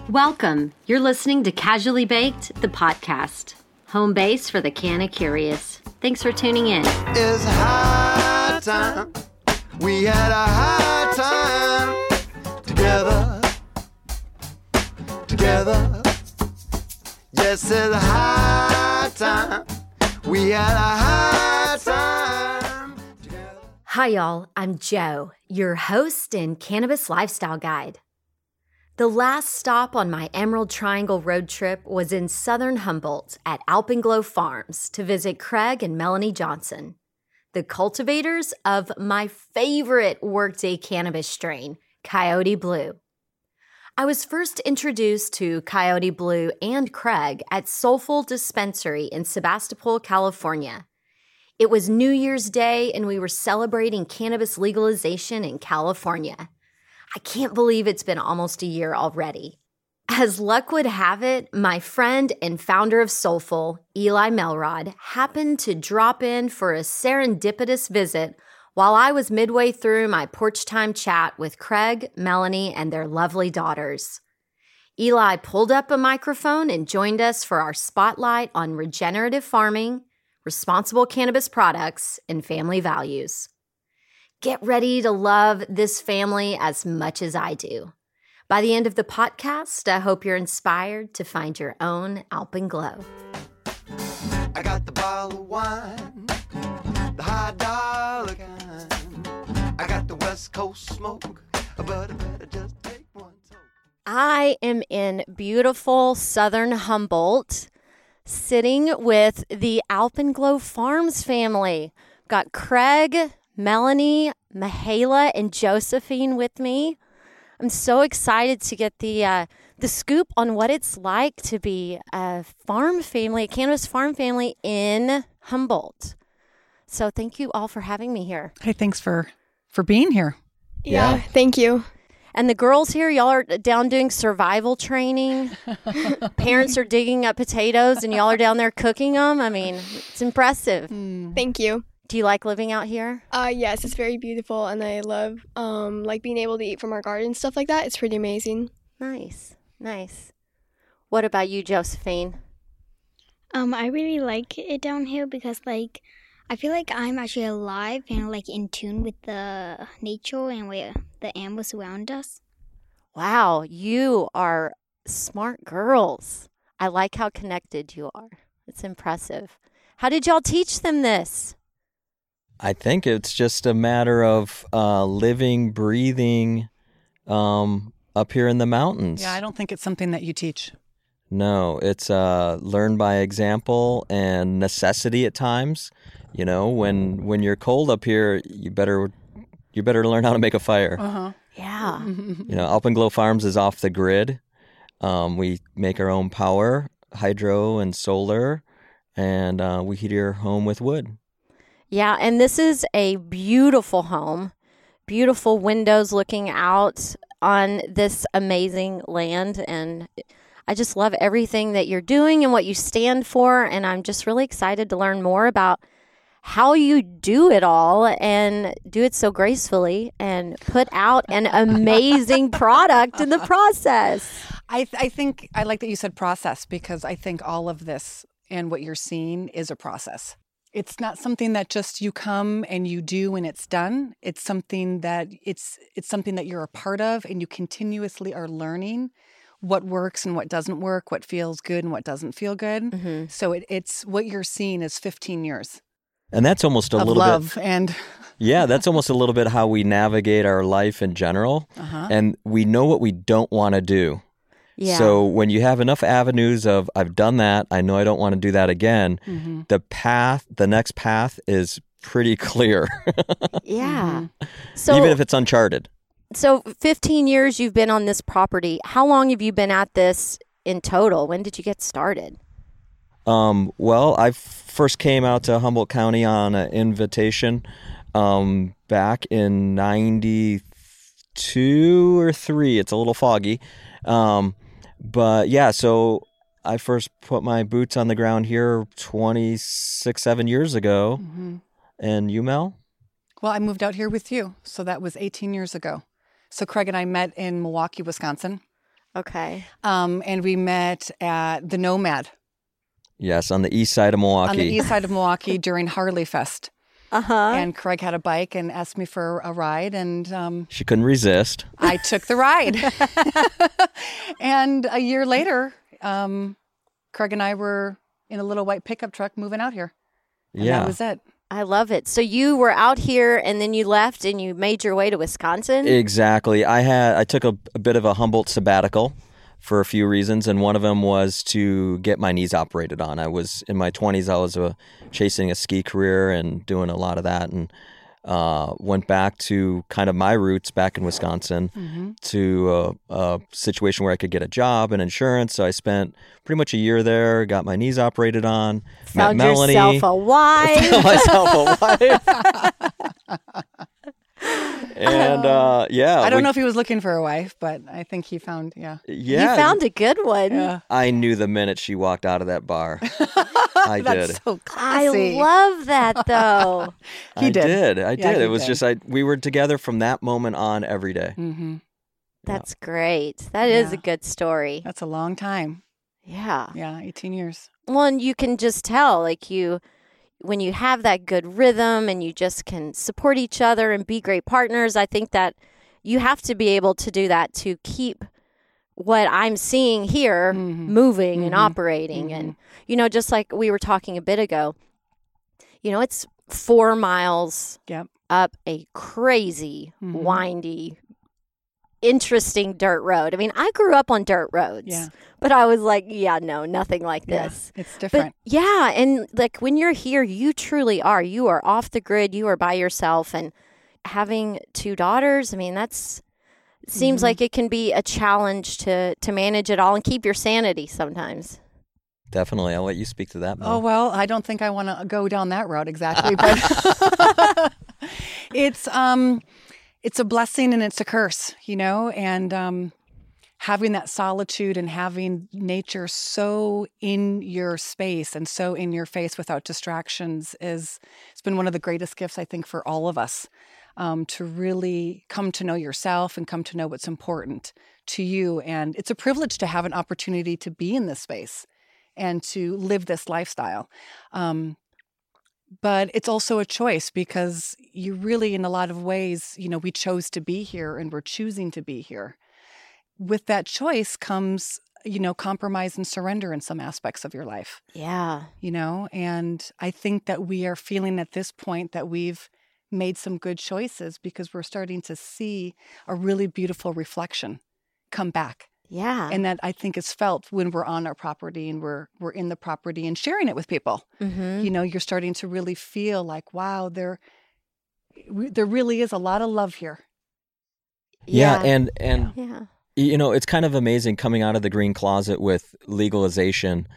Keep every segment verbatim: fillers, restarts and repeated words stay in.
Welcome. You're listening to Casually Baked, the podcast. Home base for the canna curious. Thanks for tuning in. It's high time. We had a high time together. Together. Yes, it's high time. We had a high time together. Hi, y'all. I'm Joe, your host and cannabis lifestyle guide. The last stop on my Emerald Triangle road trip was in southern Humboldt at Alpenglow Farms to visit Craig and Melanie Johnson, the cultivators of my favorite workday cannabis strain, Coyote Blue. I was first introduced to Coyote Blue and Craig at Soulful Dispensary in Sebastopol, California. It was New Year's Day and we were celebrating cannabis legalization in California. I can't believe it's been almost a year already. As luck would have it, my friend and founder of Soulful, Eli Melrod, happened to drop in for a serendipitous visit while I was midway through my porch time chat with Craig, Melanie, and their lovely daughters. Eli pulled up a microphone and joined us for our spotlight on regenerative farming, responsible cannabis products, and family values. Get ready to love this family as much as I do. By the end of the podcast, I hope you're inspired to find your own Alpenglow. I got the bottle of wine, the high dollar kind. I got the West Coast smoke, but I better just take one toke. I am in beautiful southern Humboldt, sitting with the Alpenglow Farms family. Got Craig, Melanie, Mihaela, and Josephine with me. I'm so excited to get the uh, the scoop on what it's like to be a farm family, a cannabis farm family in Humboldt. So thank you all for having me here. Hey, thanks for, for being here. Yeah, yeah, thank you. And the girls here, y'all are down doing survival training. Parents are digging up potatoes and y'all are down there cooking them. I mean, it's impressive. Mm. Thank you. Do you like living out here? Uh, yes, it's very beautiful, and I love um like being able to eat from our garden, stuff like that. It's pretty amazing. Nice, nice. What about you, Josephine? Um, I really like it down here because, like, I feel like I'm actually alive and, like, in tune with the nature and where the animals around us. Wow, you are smart girls. I like how connected you are. It's impressive. How did y'all teach them this? I think it's just a matter of uh, living, breathing um, up here in the mountains. Yeah, I don't think it's something that you teach. No, it's uh, learned by example and necessity at times. You know, when when you're cold up here, you better you better learn how to make a fire. Uh-huh. Yeah. You know, Alpenglow Farms is off the grid. Um, we make our own power, hydro and solar, and uh, we heat your home with wood. Yeah, and this is a beautiful home, beautiful windows looking out on this amazing land, and I just love everything that you're doing and what you stand for, and I'm just really excited to learn more about how you do it all and do it so gracefully and put out an amazing product in the process. I th- I think I like that you said process because I think all of this and what you're seeing is a process. It's not something that just you come and you do and it's done. It's something that it's it's something that you're a part of and you continuously are learning what works and what doesn't work, what feels good and what doesn't feel good. Mm-hmm. So it, it's what you're seeing is fifteen years. And that's almost a of little love bit. And yeah, that's almost a little bit how we navigate our life in general. Uh-huh. And we know what we don't want to do. Yeah. So when you have enough avenues of, I've done that, I know I don't want to do that again, mm-hmm. the path, the next path is pretty clear. Yeah. Mm-hmm. So even if it's uncharted. So fifteen years you've been on this property. How long have you been at this in total? When did you get started? Um, well, I first came out to Humboldt County on an invitation um, back in ninety-two or three. It's a little foggy. Um, but yeah, so I first put my boots on the ground here twenty-six, seven years ago. Mm-hmm. And you, Mel? Well, I moved out here with you. So that was eighteen years ago. So Craig and I met in Milwaukee, Wisconsin. Okay. Um, and we met at the Nomad Yes, on the east side of Milwaukee. on the east side of Milwaukee during Harley Fest. Uh-huh. And Craig had a bike and asked me for a ride, and um, She couldn't resist. I took the ride. And a year later, um, Craig and I were in a little white pickup truck moving out here. And Yeah. that was it. I love it. So you were out here and then you left and you made your way to Wisconsin? Exactly. I had I took a, a bit of a Humboldt sabbatical for a few reasons, and one of them was to get my knees operated on. I was in my twenties. I was uh, chasing a ski career and doing a lot of that, and uh, went back to kind of my roots back in Wisconsin Mm-hmm. to a, a situation where I could get a job and insurance. So I spent pretty much a year there, got my knees operated on, Found met Melanie. yourself a wife. Found myself a wife. And uh, yeah, I don't we- know if he was looking for a wife, but I think he found, yeah. Yeah, You found a good one. Yeah. I knew the minute she walked out of that bar. I That's did. so I classy. love that though. He I did. did. I Yeah, did. he It was did. just I. We were together from that moment on every day. Mm-hmm. That's great. That is Yeah. a good story. That's a long time. Yeah. Yeah, eighteen years. Well, and you can just tell, like you, when you have that good rhythm and you just can support each other and be great partners, I think that you have to be able to do that to keep what I'm seeing here Mhm. moving and Mhm. operating. And, you know, just like we were talking a bit ago, you know, it's four miles Yep. up a crazy, Mhm. windy, interesting dirt road. I mean, I grew up on dirt roads, Yeah. but I was like, yeah, no, nothing like Yeah, this. it's But different. yeah, and like when you're here, you truly are. You are off the grid. You are by yourself. And having two daughters, I mean, that's seems Mhm. like it can be a challenge to to manage it all and keep your sanity sometimes. Definitely. I'll let you speak to that. Oh, Mel. well, I don't think I want to go down that road exactly, but it's um it's a blessing and it's a curse, you know, and um having that solitude and having nature so in your space and so in your face without distractions is it's been one of the greatest gifts I think for all of us. Um, to really come to know yourself and come to know what's important to you. And it's a privilege to have an opportunity to be in this space and to live this lifestyle. Um, but it's also a choice because you really, in a lot of ways, you know, we chose to be here and we're choosing to be here. With that choice comes, you know, compromise and surrender in some aspects of your life, Yeah. you know, and I think that we are feeling at this point that we've made some good choices because we're starting to see a really beautiful reflection come back. Yeah. And that I think is felt when we're on our property and we're we're in the property and sharing it with people. mm-hmm. You know, you're starting to really feel like, wow, there we, there really is a lot of love here. Yeah, and and yeah. you know, it's kind of amazing coming out of the green closet with legalization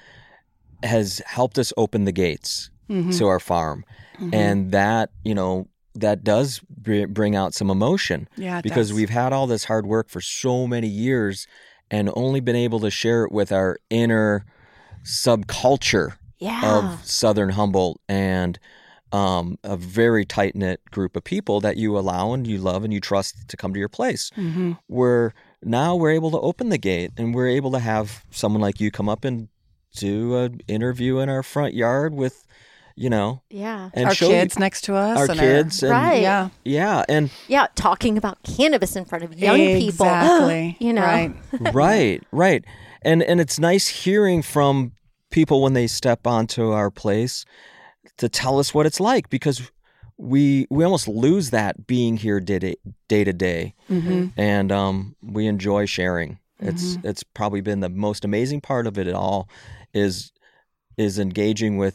has helped us open the gates Mhm. to our farm, Mhm. and that you know that does br- bring out some emotion Yeah, it because does. we've had all this hard work for so many years and only been able to share it with our inner subculture Yeah. of Southern Humboldt and um, a very tight knit group of people that you allow and you love and you trust to come to your place. Mhm. Where now we're able to open the gate and we're able to have someone like you come up and do an interview in our front yard with, you know, yeah. and our show kids you, next to us. our and kids and Right. yeah. yeah, and Yeah. Talking about cannabis in front of young people. Exactly. You know. Right. right, right, and and it's nice hearing from people when they step onto our place to tell us what it's like because we we almost lose that being here day to day, to day. Mm-hmm. And um, we enjoy sharing. It's it's probably been the most amazing part of it all is is engaging with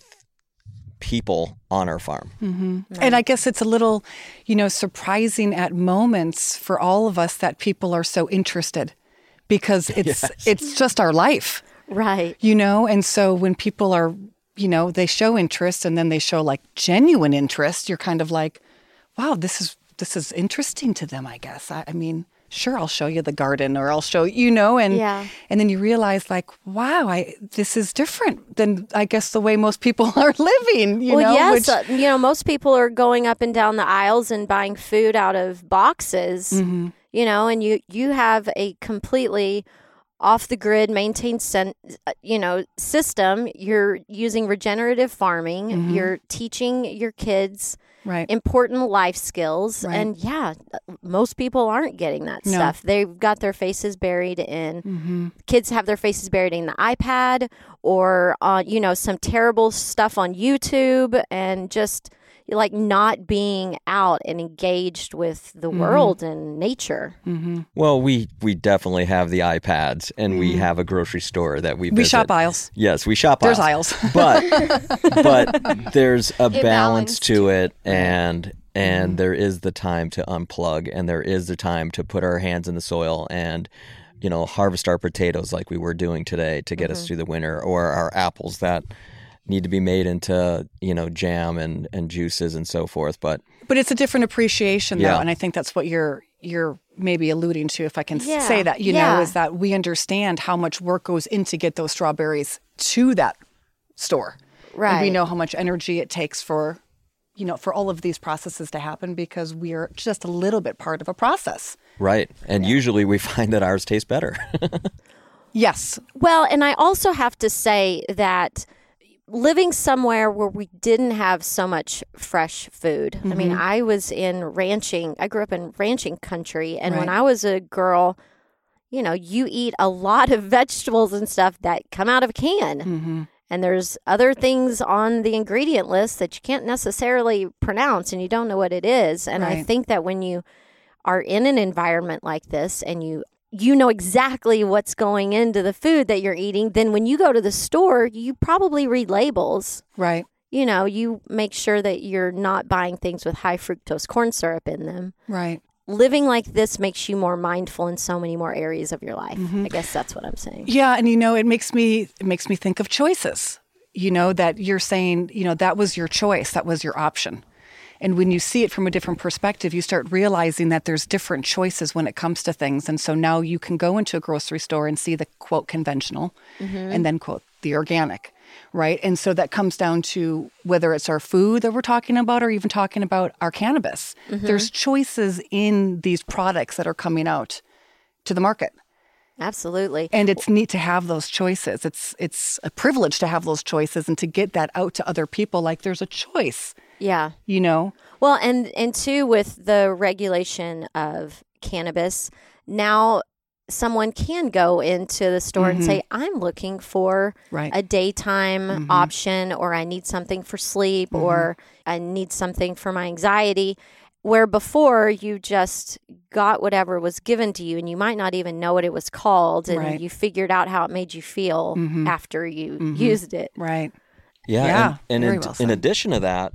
people on our farm. Mm-hmm. And I guess it's a little, you know, surprising at moments for all of us that people are so interested because it's Yes. it's just our life, Right. you know. And so when people are, you know, they show interest and then they show like genuine interest, you're kind of like, wow, this is this is interesting to them, I guess. I, I mean, sure, I'll show you the garden or I'll show you know, and Yeah. and then you realize like, wow, I this is different than I guess the way most people are living. You well, know, yes. which- uh, you know, most people are going up and down the aisles and buying food out of boxes. Mhm. You know, and you you have a completely off the grid, maintained, sen- you know, system. You're using regenerative farming. Mhm. You're teaching your kids Right. important life skills. Right. And yeah, most people aren't getting that No. stuff. They've got their faces buried in, Mm-hmm. kids have their faces buried in the iPad or on, you know, some terrible stuff on YouTube, and just like not being out and engaged with the Mhm. world and nature. Mm-hmm. Well, we we definitely have the iPads, and we have a grocery store that we We visit. shop aisles. Yes, we shop There's aisles. aisles. but but there's a balance balance to it, and and Mhm. there is the time to unplug, and there is the time to put our hands in the soil and, you know, harvest our potatoes like we were doing today to get us through the winter, or our apples that need to be made into, you know, jam and and juices and so forth. But But it's a different appreciation, though, Yeah. and I think that's what you're you're maybe alluding to, if I can s- Yeah. say that. You know, Yeah. is that we understand how much work goes in to get those strawberries to that store, and we Right. know how much energy it takes for, you know, for all of these processes to happen, because we are just a little bit part of a process. right, and usually we find that ours tastes better. Yes. Well, and I also have to say that living somewhere where we didn't have so much fresh food. I mean, Mhm. I was in ranching. I grew up in ranching country. And when Right. I was a girl, you know, you eat a lot of vegetables and stuff that come out of a can. Mm-hmm. And there's other things on the ingredient list that you can't necessarily pronounce and you don't know what it is. And I Right. think that when you are in an environment like this and you you know exactly what's going into the food that you're eating, then when you go to the store, you probably read labels. Right. You know, you make sure that you're not buying things with high fructose corn syrup in them. Right. Living like this makes you more mindful in so many more areas of your life. Mhm. I guess that's what I'm saying. Yeah, and you know, it makes me it makes me think of choices. You know, that you're saying, you know, that was your choice, that was your option. And when you see it from a different perspective, you start realizing that there's different choices when it comes to things. And so now you can go into a grocery store and see the quote conventional and then quote the organic, right? And so that comes down to whether it's our food that we're talking about or even talking about our cannabis. There's choices in these products that are coming out to the market. Absolutely. And it's neat to have those choices. It's it's a privilege to have those choices and to get that out to other people, like there's a choice, Yeah. you know? Well, and and two, with the regulation of cannabis, now someone can go into the store and say, I'm looking for Right. a daytime option, or I need something for sleep, or I need something for my anxiety. Where before you just got whatever was given to you and you might not even know what it was called, and Right. you figured out how it made you feel after you used it. Right. Yeah, Yeah, and, very and well in, said. in addition to that,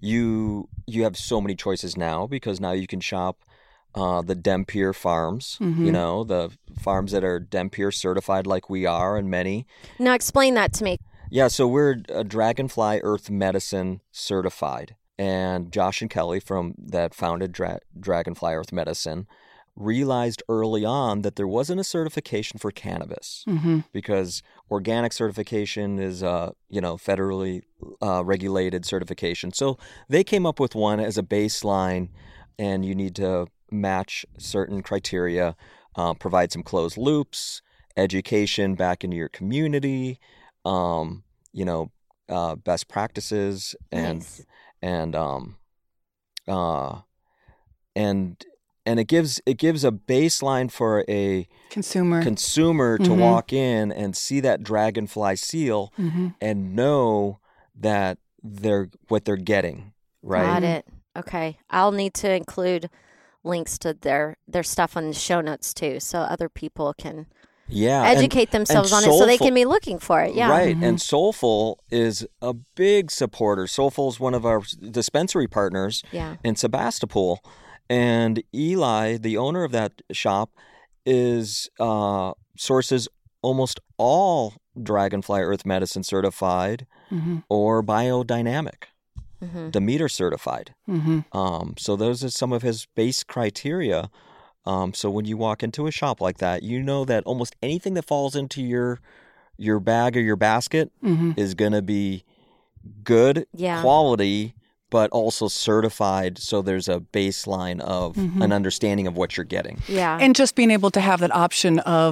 you you have so many choices now, because now you can shop uh, the Dempure farms. Mm-hmm. You know, the farms that are Dempure certified, like we are, and many. Now explain that to me. Yeah, so we're a Dragonfly Earth Medicine certified, and Josh and Kelly from that founded Dra- Dragonfly Earth Medicine realized early on that there wasn't a certification for cannabis, Mm-hmm. because organic certification is uh you know federally uh, regulated certification. So they came up with one as a baseline, and you need to match certain criteria, uh, provide some closed loops, education back into your community, um, you know, uh, best practices, and Nice. and um, uh, and and it gives it gives a baseline for a Consumer. consumer to Mhm. walk in and see that Dragonfly seal mm-hmm. and know that they're what they're getting, right? Got it. Okay. I'll need to include links to their their stuff on the show notes too, so other people can Yeah, and- educate themselves and on it so they Soulful- can be looking for it. Yeah. Right, and Soulful is a big supporter. Soulful is one of our dispensary partners Yeah. in Sebastopol, and Eli, the owner of that shop, is uh, sources almost all Dragonfly Earth Medicine certified Mm-hmm. or biodynamic, hmm Demeter certified. Mm-hmm. Um, so those are some of his base criteria. Um, so when you walk into a shop like that, you know that almost anything that falls into your your bag or your basket Mm-hmm. is going to be good Yeah. quality, but also certified. So there's a baseline of Mhm. an understanding of what you're getting. Yeah. And just being able to have that option of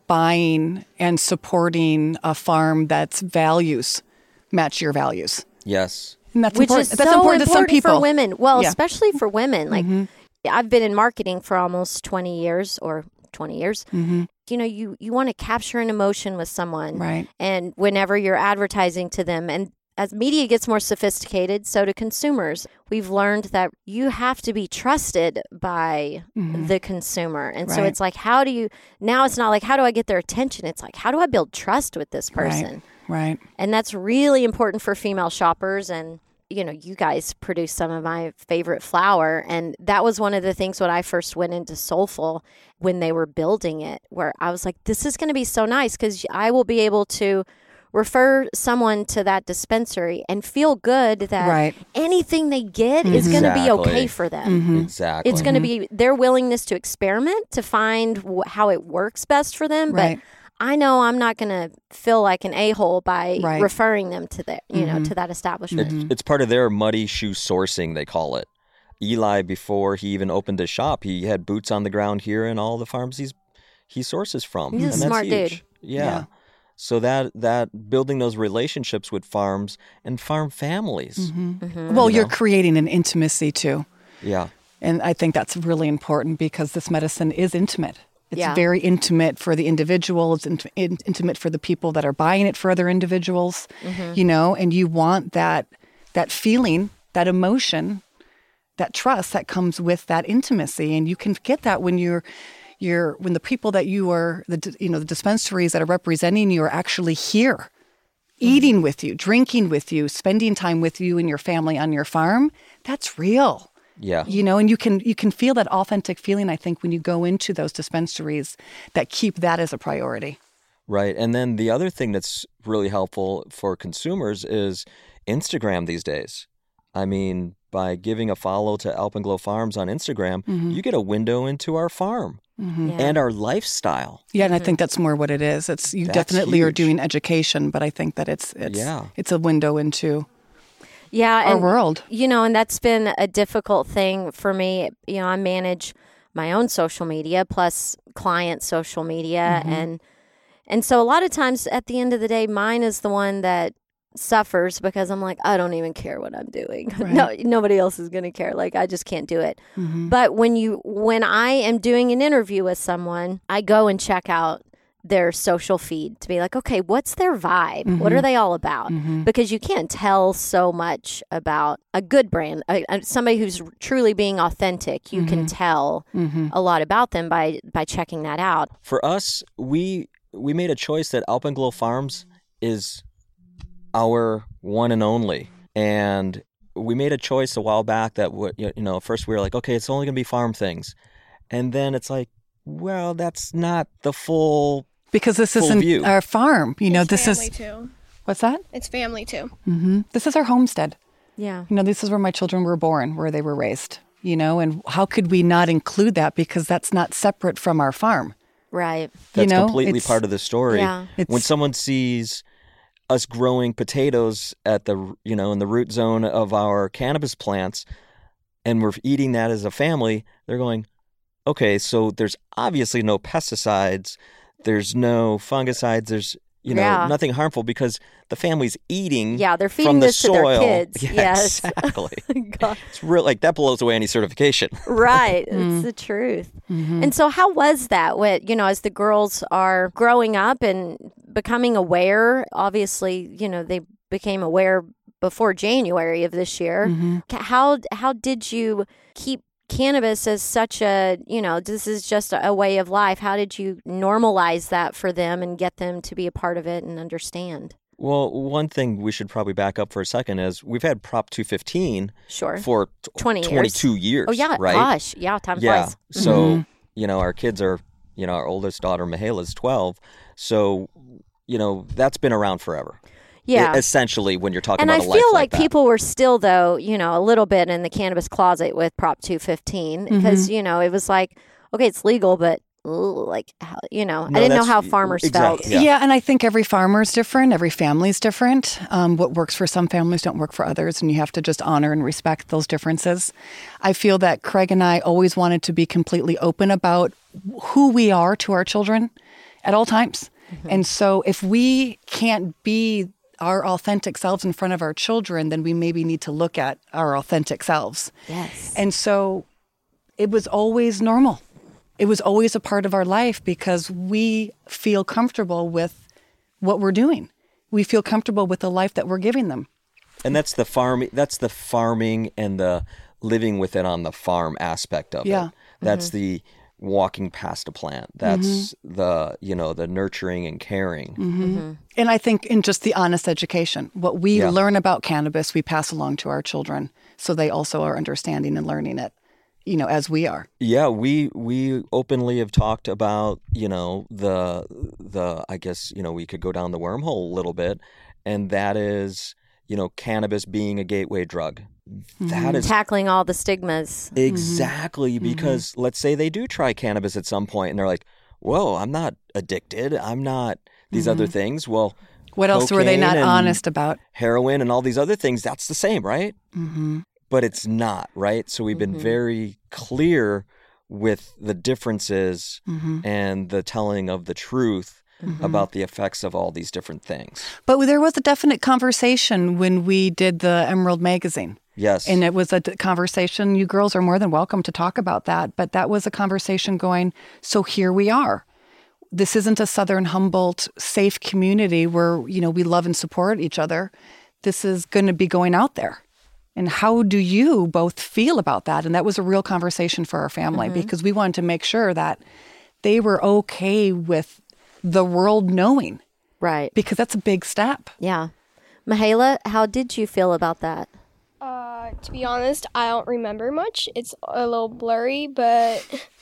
buying and supporting a farm that's values match your values. Yes. And that's Which important. is That's so important, important to some people. for women. Well, Yeah. especially for women. Like Mhm. I've been in marketing for almost twenty years or twenty years. Mm-hmm. You know, you, you want to capture an emotion with someone. Right. And whenever you're advertising to them, and as media gets more sophisticated, so do consumers. We've learned that you have to be trusted by Mhm. the consumer. And so Right. it's like, how do you, now it's not like, how do I get their attention? It's like, how do I build trust with this person? Right. And that's really important for female shoppers. And, you know, you guys produce some of my favorite flour. And that was one of the things when I first went into Soulful, when they were building it, where I was like, this is going to be so nice because I will be able to refer someone to that dispensary and feel good that Right. anything they get is going to be Exactly. okay for them. Mhm. Exactly. It's going to be their willingness to experiment to find wh- how it works best for them. Right. But I know I'm not going to feel like an a-hole by Right. referring them to the, you know, Mhm. to that establishment. It's, it's part of their muddy shoe sourcing, they call it. Eli, before he even opened his shop, he had boots on the ground here in all the farms he's he sources from. He's a and that's smart huge. dude. Yeah. Yeah. So that that building those relationships with farms and farm families. Mm-hmm. Well, You you're know? creating an intimacy too. Yeah. And I think that's really important because this medicine is intimate. It's Yeah. very intimate for the individual. It's int- in- intimate for the people that are buying it for other individuals, you know, and you want that that feeling, that emotion, that trust that comes with that intimacy. And you can get that when you're you're when the people that you are the d- you know the dispensaries that are representing you are actually here eating with you, drinking with you, spending time with you and your family on your farm. That's real. Yeah. You know, and you can you can feel that authentic feeling, I think, when you go into those dispensaries that keep that as a priority. Right. And then the other thing that's really helpful for consumers is Instagram these days. I mean, by giving a follow to Alpenglow Farms on Instagram, you get a window into our farm Mm-hmm. Yeah. and our lifestyle. Yeah, and I think that's more what it is. It's you That's definitely are huge. doing education, but I think that it's it's Yeah. it's a window into Yeah. our and, world. You know, and that's been a difficult thing for me. You know, I manage my own social media plus client social media. Mm-hmm. And and so a lot of times at the end of the day, mine is the one that suffers because I'm like, I don't even care what I'm doing. Right. No, nobody else is going to care. Like, I just can't do it. Mm-hmm. But when you, when I am doing an interview with someone, I go and check out their social feed to be like, okay, what's their vibe? What are they all about? Mm-hmm. Because you can't tell so much about a good brand, a, a- somebody who's truly being authentic. You can tell Mm-hmm. a lot about them by by checking that out. For us, we we made a choice that Alpenglow Farms is our one and only. And we made a choice a while back that, would you know, first we were like, okay, it's only going to be farm things. And then it's like, well, that's not the full. Because this Full isn't view. our farm. You know, It's this family is too. what's that? It's family too. Mm-hmm. This is our homestead. Yeah. You know, this is where my children were born, where they were raised. You know, and how could we not include that because that's not separate from our farm? Right. That's know, completely it's- part of the story. Yeah. When It's- someone sees us growing potatoes at the, you know, in the root zone of our cannabis plants, and we're eating that as a family, they're going, okay, so there's obviously no pesticides, there's no fungicides, there's, you know, Yeah. nothing harmful because the family's eating Yeah, they're from feeding the this to soil. their kids. Yeah, Yes. exactly. God. It's real, like that blows away any certification. Right. Mm. It's the truth. And so how was that with, you know, as the girls are growing up and becoming aware, obviously, you know, they became aware before January of this year. Mm-hmm. Ca- How how did you keep cannabis as such a, you know, this is just a, a way of life? How did you normalize that for them and get them to be a part of it and understand? Well, one thing we should probably back up for a second is we've had Prop two fifteen Sure. for t- twenty years. twenty-two years. Oh yeah, right? gosh. Yeah, time Yeah. flies. So, Mhm. you know, our kids are, you know, our oldest daughter, Mihaela, is twelve. So, you know, that's been around forever. Yeah. E- essentially, when you're talking And I about a feel life like that. people were still, though, you know, a little bit in the cannabis closet with Prop two fifteen because, you know, it was like, okay, it's legal, but ooh, like, how, you know, No, I didn't know that's- how farmers exactly, felt. Yeah. Yeah. and I think every farmer is different. Every family is different. Um, what works for some families don't work for others, and you have to just honor and respect those differences. I feel that Craig and I always wanted to be completely open about who we are to our children at all times. Mm-hmm. And so if we can't be our authentic selves in front of our children, then we maybe need to look at our authentic selves. Yes. And so it was always normal. It was always a part of our life because we feel comfortable with what we're doing. We feel comfortable with the life that we're giving them. And that's the farming, that's the farming and the living with it on the farm aspect of Yeah. it. That's mm-hmm. the walking past a plant. That's mm-hmm. the, you know, the nurturing and caring. Mm-hmm. Mm-hmm. And I think in just the honest education, what we yeah. learn about cannabis, we pass along to our children. So they also are understanding and learning it, you know, as we are. Yeah, we we openly have talked about, you know, the, the I guess, you know, we could go down the wormhole a little bit. And that is, you know, cannabis being a gateway drug. Mm-hmm. That is tackling all the stigmas. Exactly, mm-hmm. because mm-hmm. let's say they do try cannabis at some point and they're like, whoa, I'm not addicted. I'm not these mm-hmm. other things. Well, what else were they not honest about? Heroin and all these other things, that's the same, right? Mm-hmm. But it's not, right? So we've been mm-hmm. very clear with the differences mm-hmm. and the telling of the truth mm-hmm. about the effects of all these different things. But there was a definite conversation when we did the Emerald magazine. Yes. And it was a conversation. You girls are more than welcome to talk about that. But that was a conversation going, so here we are. This isn't a Southern Humboldt safe community where, you know, we love and support each other. This is going to be going out there. And how do you both feel about that? And that was a real conversation for our family mm-hmm. because we wanted to make sure that they were okay with the world knowing. Right. Because that's a big step. Yeah. Mihaela, how did you feel about that? Uh, to be honest, I don't remember much. It's a little blurry, but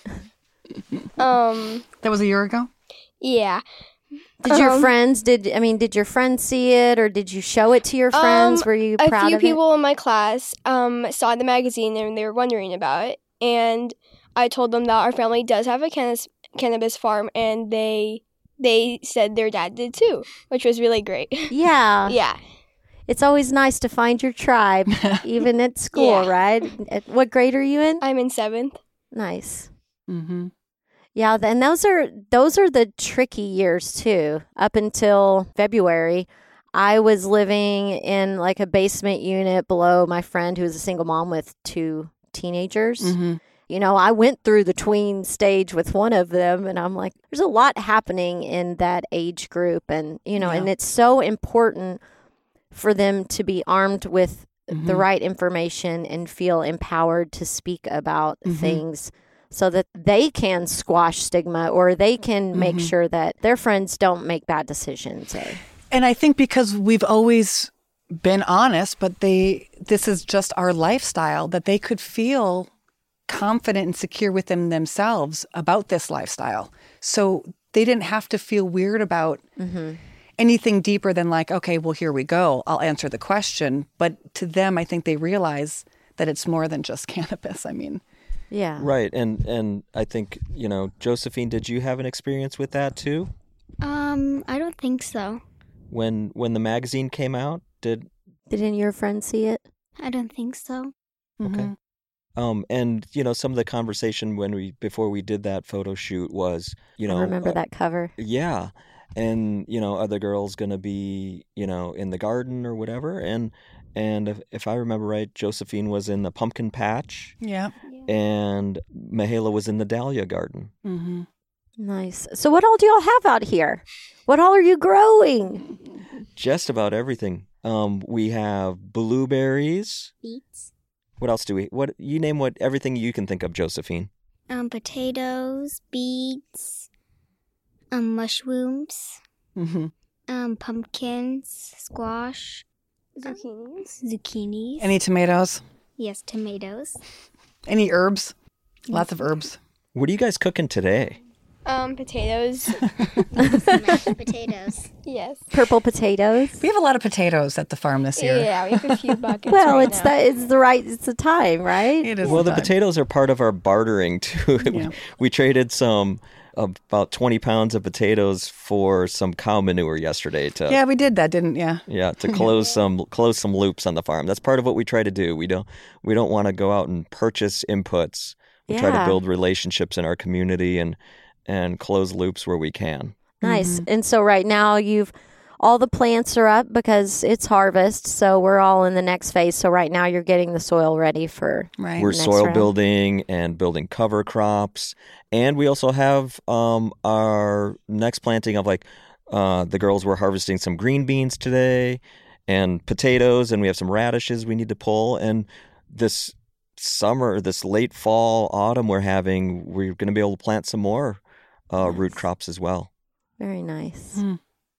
um, that was a year ago. Yeah. Did your um, friends? Did I mean? Did your friends see it, or did you show it to your friends? Um, were you a proud few of people it? in my class um saw the magazine and they were wondering about it, and I told them that our family does have a cannabis cannabis farm, and they they said their dad did too, which was really great. Yeah. Yeah. It's always nice to find your tribe, even at school, yeah. right? At, what grade are you in? I'm in seventh. Nice. Mm-hmm. Yeah, and those are those are the tricky years too. Up until February, I was living in like a basement unit below my friend who was a single mom with two teenagers. Mm-hmm. You know, I went through the tween stage with one of them, and I'm like, there's a lot happening in that age group, and you know, yeah. and it's so important for them to be armed with mm-hmm. the right information and feel empowered to speak about mm-hmm. things so that they can squash stigma or they can mm-hmm. make sure that their friends don't make bad decisions. Or... And I think because we've always been honest, but they this is just our lifestyle, that they could feel confident and secure within themselves about this lifestyle. So they didn't have to feel weird about mm-hmm. anything deeper than like, okay, well, here we go. I'll answer the question. But to them, I think they realize that it's more than just cannabis. I mean, yeah. Right. And and I think, you know, Josephine, did you have an experience with that too? Um, I don't think so. When when the magazine came out, did Did any of your friends see it? I don't think so. mm-hmm. Okay. Um, and you know, some of the conversation when we before we did that photo shoot was, you know, I remember uh, that cover. Yeah. And, you know, are the girls going to be, you know, in the garden or whatever? And and if, if I remember right, Josephine was in the pumpkin patch. Yeah. And Mihaela was in the dahlia garden. Mm-hmm. Nice. So what all do y'all have out here? What all are you growing? Just about everything. Um, we have blueberries. Beets. What else do we? What you name? What everything you can think of, Josephine? Um, potatoes, beets, um, mushrooms, Mm-hmm. um, pumpkins, squash, Zucchinis. zucchinis. Any tomatoes? Yes, tomatoes. Any herbs? Lots of herbs. What are you guys cooking today? Um, potatoes. Mashed potatoes. Yes. Purple potatoes. We have a lot of potatoes at the farm this year. Yeah, we have a few buckets. Well, right it's now. that it's the right it's the time, right? It is. Well, the fun. potatoes are part of our bartering too. Yeah. We traded some about twenty pounds of potatoes for some cow manure yesterday to Yeah, we did that, didn't yeah. yeah to close some close some loops on the farm. That's part of what we try to do. We don't we don't want to go out and purchase inputs. We try to Yeah. build relationships in our community and and close loops where we can. Nice. And so right now you've all the plants are up because it's harvest. So we're all in the next phase. So right now you're getting the soil ready for Right. We're next soil round. building and building cover crops. And we also have um, our next planting of like uh, the girls were harvesting some green beans today and potatoes, and we have some radishes we need to pull. And this summer, this late fall, autumn we're having, we're going to be able to plant some more uh, root crops as well. Very nice. Mm.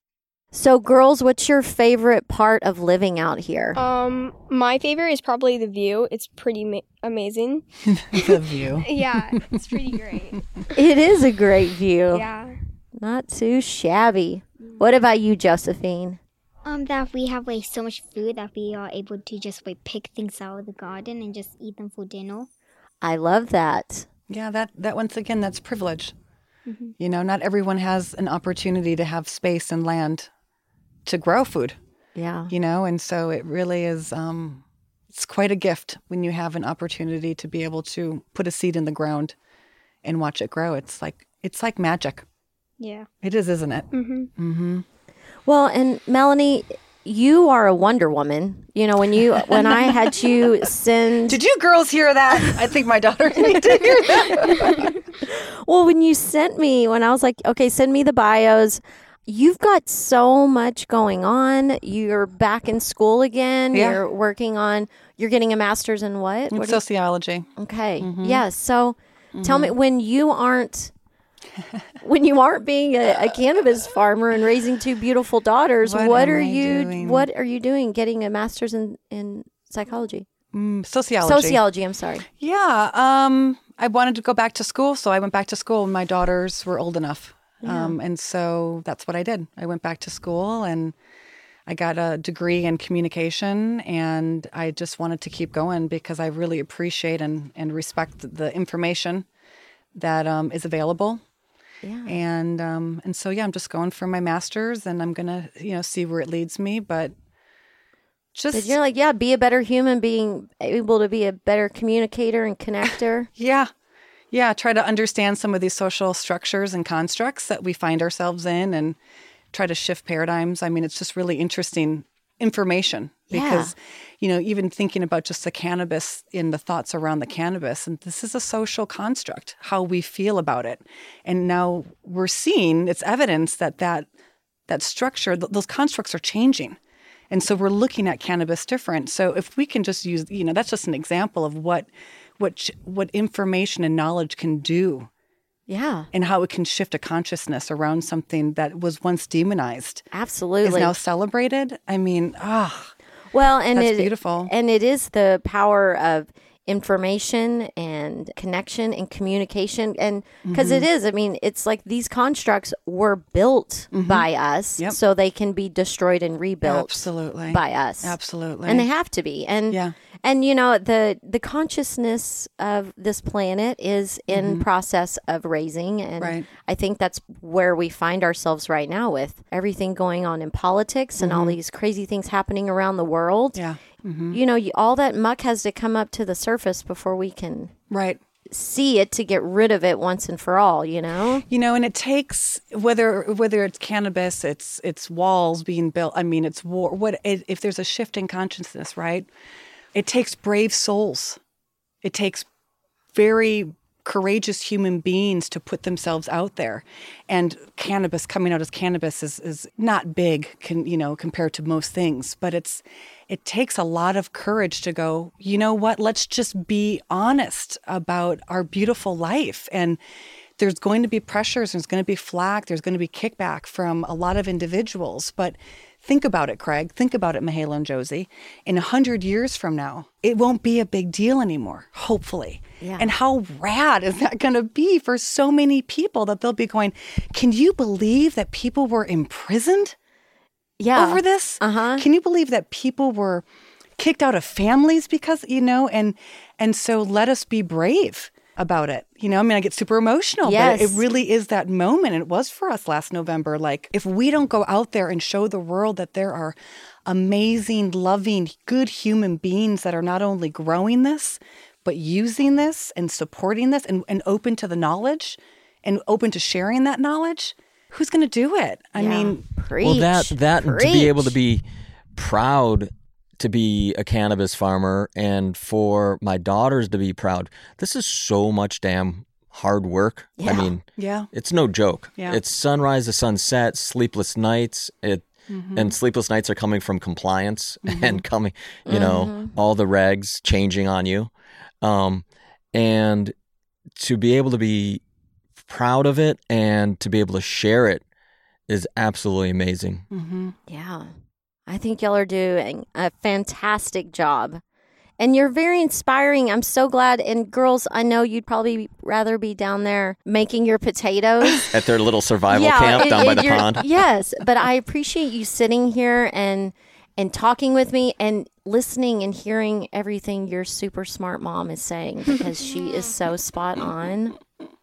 So girls, what's your favorite part of living out here? Um, my favorite is probably the view. It's pretty ma- amazing. The view. Yeah, it's pretty great. It is a great view. Yeah. Not too shabby. What about you, Josephine? Um, that we have like so much food that we are able to just like pick things out of the garden and just eat them for dinner. I love that. Yeah, that, that once again, that's privilege. You know, not everyone has an opportunity to have space and land to grow food, Yeah. you know, and so it really is, um, it's quite a gift when you have an opportunity to be able to put a seed in the ground and watch it grow. It's like, it's like magic. Yeah. It is, isn't it? Mm-hmm. Mm-hmm. Well, and Melanie, you are a Wonder Woman. You know, when you when I had you send Did you girls hear that? I think my daughter needs to hear that. Well, when you sent me, when I was like, okay, send me the bios, you've got so much going on. You're back in school again. Yeah. You're working on, you're getting a master's in what? In What do you- sociology. okay. Yeah. So tell me, when you aren't, when you aren't being a, a cannabis farmer and raising two beautiful daughters, What what, am are I you, doing? what are you doing getting a master's in, in psychology? Mm, sociology. Sociology, I'm sorry. Yeah. Um, I wanted to go back to school, so I went back to school when my daughters were old enough. Um, and so that's what I did. I went back to school and I got a degree in communication, and I just wanted to keep going because I really appreciate and, and respect the information that um, is available. Yeah. And um, and so, yeah, I'm just going for my master's, and I'm going to, you know, see where it leads me. But just, But you're like, yeah, be a better human, being able to be a better communicator and connector. yeah, yeah, try to understand some of these social structures and constructs that we find ourselves in and try to shift paradigms. I mean, it's just really interesting information because, you know, even thinking about just the cannabis in the thoughts around the cannabis, and this is a social construct, how we feel about it. And now we're seeing, it's evidence that that, that structure, th- those constructs are changing. And so we're looking at cannabis different. So if we can just use, you know, that's just an example of what what ch- what information and knowledge can do Yeah, and how it can shift a consciousness around something that was once demonized is absolutely. now celebrated. I mean, ah, Well, and that's it, beautiful. And it is the power of information and connection and communication. And because Mm-hmm. it is, I mean, it's like these constructs were built by us Mm-hmm. Yep. so they can be destroyed and rebuilt Absolutely. by us. Absolutely. And they have to be. And Yeah. and you know, the the consciousness of this planet is in process of raising, and Right. I think that's where we find ourselves right now with everything going on in politics and all these crazy things happening around the world. Yeah. Mm-hmm. You know, you, all that muck has to come up to the surface before we can Right. see it to get rid of it once and for all, you know? You know, and it takes whether whether it's cannabis, it's it's walls being built. I mean, it's war. What it, if there's a shift in consciousness, right? It takes brave souls. It takes very courageous human beings to put themselves out there. And cannabis, coming out as cannabis, is is not big, can you know, compared to most things. But it's it takes a lot of courage to go, you know what? Let's just be honest about our beautiful life. And there's going to be pressures, there's going to be flack, there's going to be kickback from a lot of individuals. But think about it, Craig. Think about it, Mihaela and Josie. In a hundred years from now, it won't be a big deal anymore, hopefully. Yeah. And how rad is that going to be for so many people that they'll be going, can you believe that people were imprisoned Yeah. over this? Uh-huh. Can you believe that people were kicked out of families because, you know, and and so let us be brave about it. You know, I mean, I get super emotional, Yes. but it really is that moment. And it was for us last November. Like, if we don't go out there and show the world that there are amazing, loving, good human beings that are not only growing this, but using this and supporting this and, and open to the knowledge and open to sharing that knowledge, who's going to do it? I Yeah. mean, Preach. Well, that that and to be able to Preach. be proud to be a cannabis farmer, and for my daughters to be proud. This is so much damn hard work. I Yeah. mean, yeah. it's no joke. Yeah. It's sunrise to sunset, sleepless nights. It Mm-hmm. and sleepless nights are coming from compliance and coming, you know, all the regs changing on you, um, and to be able to be proud of it and to be able to share it is absolutely amazing. Mm-hmm. Yeah. I think y'all are doing a fantastic job. And you're very inspiring. I'm so glad. And girls, I know you'd probably rather be down there making your potatoes. At their little survival camp and- down by and the you're- pond. Yes, but I appreciate you sitting here and and talking with me and listening and hearing everything your super smart mom is saying, because she is so spot on.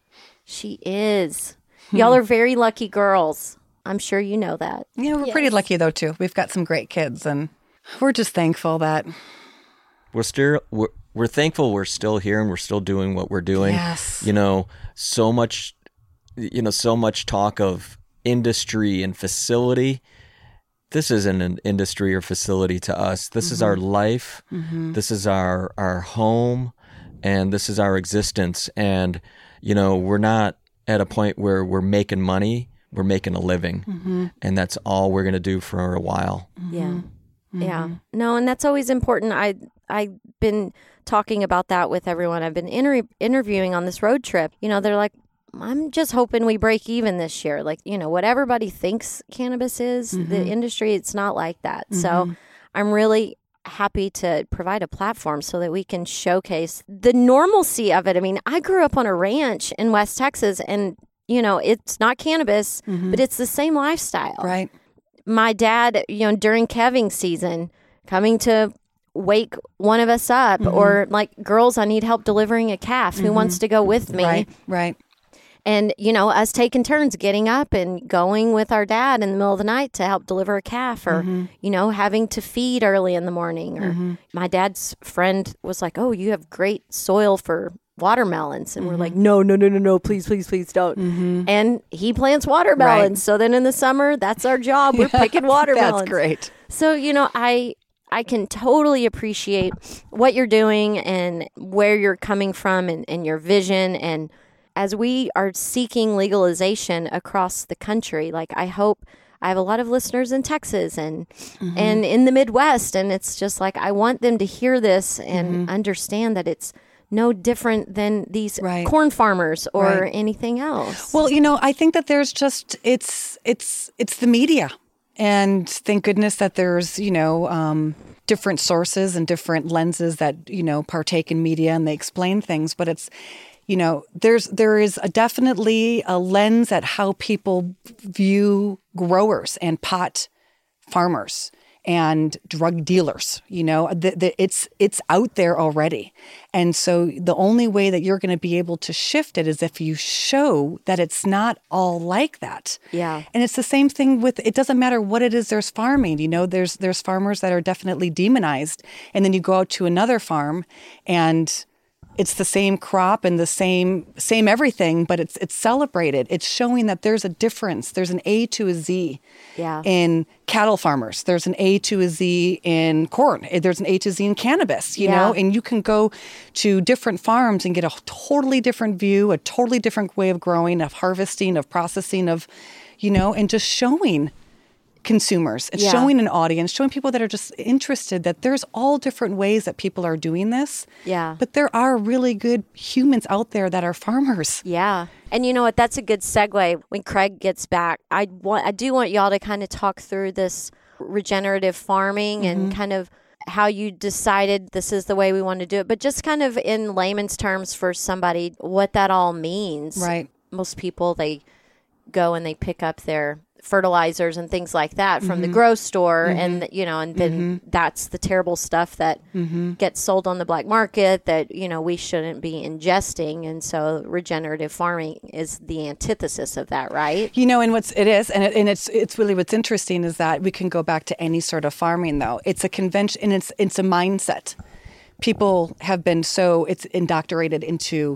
She is. Y'all are very lucky girls. I'm sure you know that. Yeah, we're pretty lucky though too. We've got some great kids, and we're just thankful that We're still we're, we're thankful we're still here and we're still doing what we're doing. Yes. You know, so much you know, so much talk of industry and facility. This isn't an industry or facility to us. This is our life. This is our our home, and this is our existence. And you know, we're not at a point where we're making money. We're making a living, and that's all we're going to do for a while. Yeah. Yeah. No, and that's always important. I I've been talking about that with everyone I've been inter- interviewing on this road trip. You know, they're like, I'm just hoping we break even this year. Like, you know, what everybody thinks cannabis is, the industry, it's not like that. So I'm really happy to provide a platform so that we can showcase the normalcy of it. I mean, I grew up on a ranch in West Texas, and, you know, it's not cannabis, but it's the same lifestyle. right. My dad, you know, during calving season, coming to wake one of us up, or like, girls, I need help delivering a calf. Who wants to go with me? Right, right. And, you know, us taking turns getting up and going with our dad in the middle of the night to help deliver a calf, or, you know, having to feed early in the morning. Or my dad's friend was like, oh, you have great soil for watermelons. And we're like, no, no, no, no, no, please, please, please don't. And he plants watermelons. Right. So then in the summer, that's our job. We're picking watermelons. That's great. So, you know, I I can totally appreciate what you're doing and where you're coming from, and, and your vision. And as we are seeking legalization across the country, like, I hope I have a lot of listeners in Texas and and in the Midwest. And it's just like, I want them to hear this and understand that it's no different than these Right. corn farmers or Right. anything else. Well, you know, I think that there's just it's it's it's the media, and thank goodness that there's you know um, different sources and different lenses that you know partake in media, and they explain things. But it's you know there's there is a definitely a lens at how people view growers and pot farmers and drug dealers. You know, the, the, it's it's out there already. And so the only way that you're going to be able to shift it is if you show that it's not all like that. Yeah. And it's the same thing with, it doesn't matter what it is there's farming. You know, there's there's farmers that are definitely demonized. And then you go out to another farm and it's the same crop and the same same everything, but it's it's celebrated. It's showing that there's a difference. There's an A to a Z Yeah. in cattle farmers. There's an A to a Z in corn. There's an A to Z in cannabis, you Yeah. know, and you can go to different farms and get a totally different view, a totally different way of growing, of harvesting, of processing, of, you know, and just showing consumers and Yeah. showing an audience, showing people that are just interested that there's all different ways that people are doing this. Yeah. But there are really good humans out there that are farmers. Yeah. And you know what? That's a good segue. When Craig gets back, I want I do want y'all to kind of talk through this regenerative farming and Mm-hmm. kind of how you decided this is the way we want to do it, but just kind of in layman's terms for somebody, what that all means. Right. Most people, they go and they pick up their fertilizers and things like that from Mm-hmm. the grocery store, and you know, and then that's the terrible stuff that Mm-hmm. gets sold on the black market that you know we shouldn't be ingesting. And so regenerative farming is the antithesis of that, right? You know, and what's it is, and it, and it's it's really what's interesting is that we can go back to any sort of farming, though. It's a convention, and it's it's a mindset. People have been so it's indoctrinated into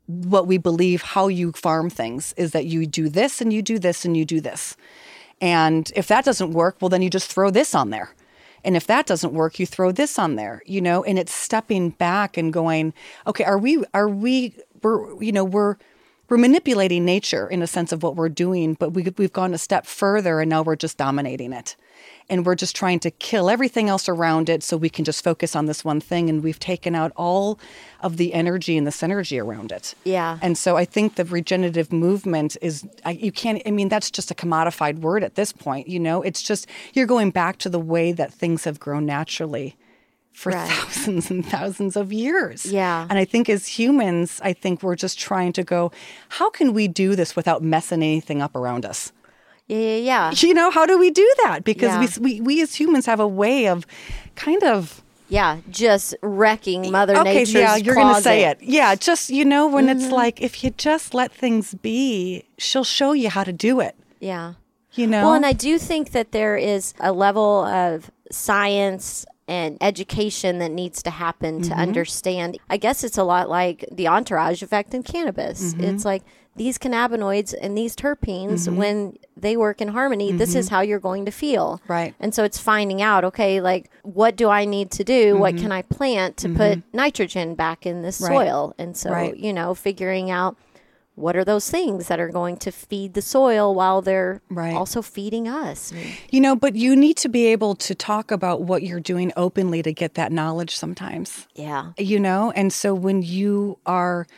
what we believe how you farm things is that you do this and you do this and you do this. And if that doesn't work, well, then you just throw this on there. And if that doesn't work, you throw this on there, you know, and it's stepping back and going, okay, are we, are we, we're, you know, we're, we're manipulating nature in a sense of what we're doing, but we, we've gone a step further and now we're just dominating it. And we're just trying to kill everything else around it so we can just focus on this one thing. And we've taken out all of the energy and the synergy around it. Yeah. And so I think the regenerative movement is, I, you can't, I mean, that's just a commodified word at this point, you know? It's just, you're going back to the way that things have grown naturally for Right. thousands and thousands of years. Yeah. And I think as humans, I think we're just trying to go, how can we do this without messing anything up around us? Yeah, yeah, yeah. You know, how do we do that? Because Yeah. we, we we as humans have a way of kind of... Yeah, just wrecking Mother okay, Nature's yeah, you're going to say it. Yeah, just, you know, when it's like, if you just let things be, she'll show you how to do it, Yeah. you know? Well, and I do think that there is a level of science and education that needs to happen to understand. I guess it's a lot like the entourage effect in cannabis. It's like these cannabinoids and these terpenes, when they work in harmony, this is how you're going to feel. Right. And so it's finding out, okay, like, what do I need to do? What can I plant to put nitrogen back in this Right. soil? And so, Right. you know, figuring out what are those things that are going to feed the soil while they're Right. also feeding us? You know, but you need to be able to talk about what you're doing openly to get that knowledge sometimes, Yeah. you know? And so when you are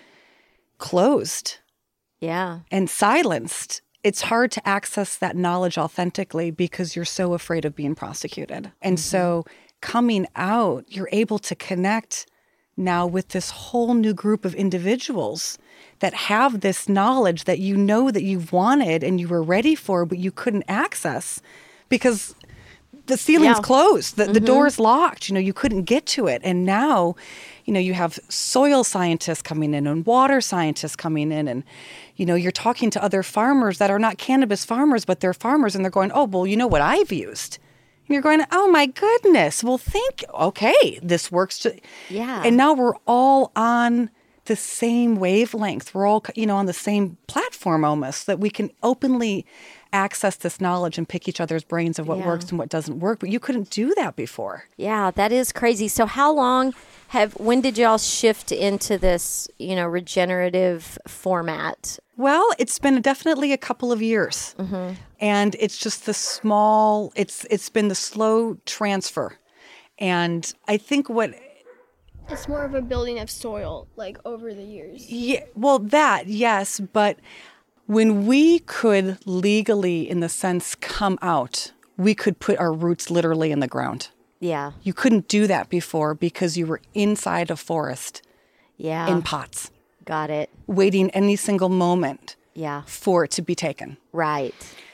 closed Yeah. and silenced, it's hard to access that knowledge authentically because you're so afraid of being prosecuted. And so coming out, you're able to connect now with this whole new group of individuals that have this knowledge that you know that you wanted and you were ready for, but you couldn't access because the ceiling's Yeah. closed, the, the door's locked, you know, you couldn't get to it. And now, you know, you have soil scientists coming in and water scientists coming in and, you know, you're talking to other farmers that are not cannabis farmers, but they're farmers and they're going, oh, well, you know what I've used? And you're going, oh my goodness, well, thank you. Okay, this works. To, Yeah. And now we're all on the same wavelength. We're all, you know, on the same platform almost, that we can openly access this knowledge and pick each other's brains of what Yeah. works and what doesn't work. But you couldn't do that before. Yeah, that is crazy. So how long have, when did y'all shift into this, you know, regenerative format? Well, it's been definitely a couple of years. Mm-hmm. And it's just the small, it's it's been the slow transfer. And I think what It's more of a building of soil, like over the years. Yeah, well, that, yes. But when we could legally, in the sense, come out, we could put our roots literally in the ground. Yeah. You couldn't do that before because you were inside a forest Yeah. in pots, Got it. waiting any single moment Yeah. for it to be taken. Right.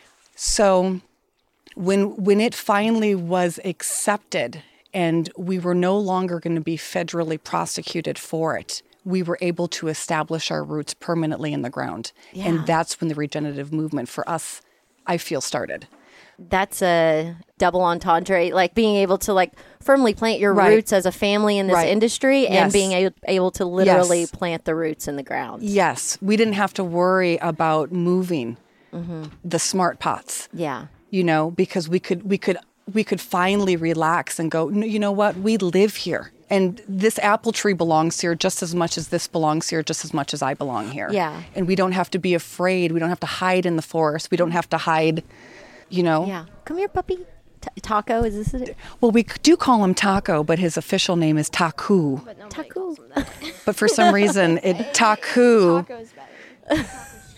So when when it finally was accepted and we were no longer going to be federally prosecuted for it, we were able to establish our roots permanently in the ground. Yeah. And that's when the regenerative movement for us, I feel, started. That's a double entendre, like being able to like firmly plant your Right. roots as a family in this Right. industry and Yes. being able, able to literally Yes. plant the roots in the ground. Yes, we didn't have to worry about moving the smart pots, Yeah. you know, because we could we could we could finally relax and go, "No, you know what, we live here. And this apple tree belongs here just as much as this belongs here, just as much as I belong here. Yeah. And we don't have to be afraid. We don't have to hide in the forest. We don't have to hide, you know. Yeah. Come here, puppy. T- taco, is this it? Well, we do call him Taco, but his official name is Taku. But nobody Taco. calls them that. But for some reason, it Taku Taco's better.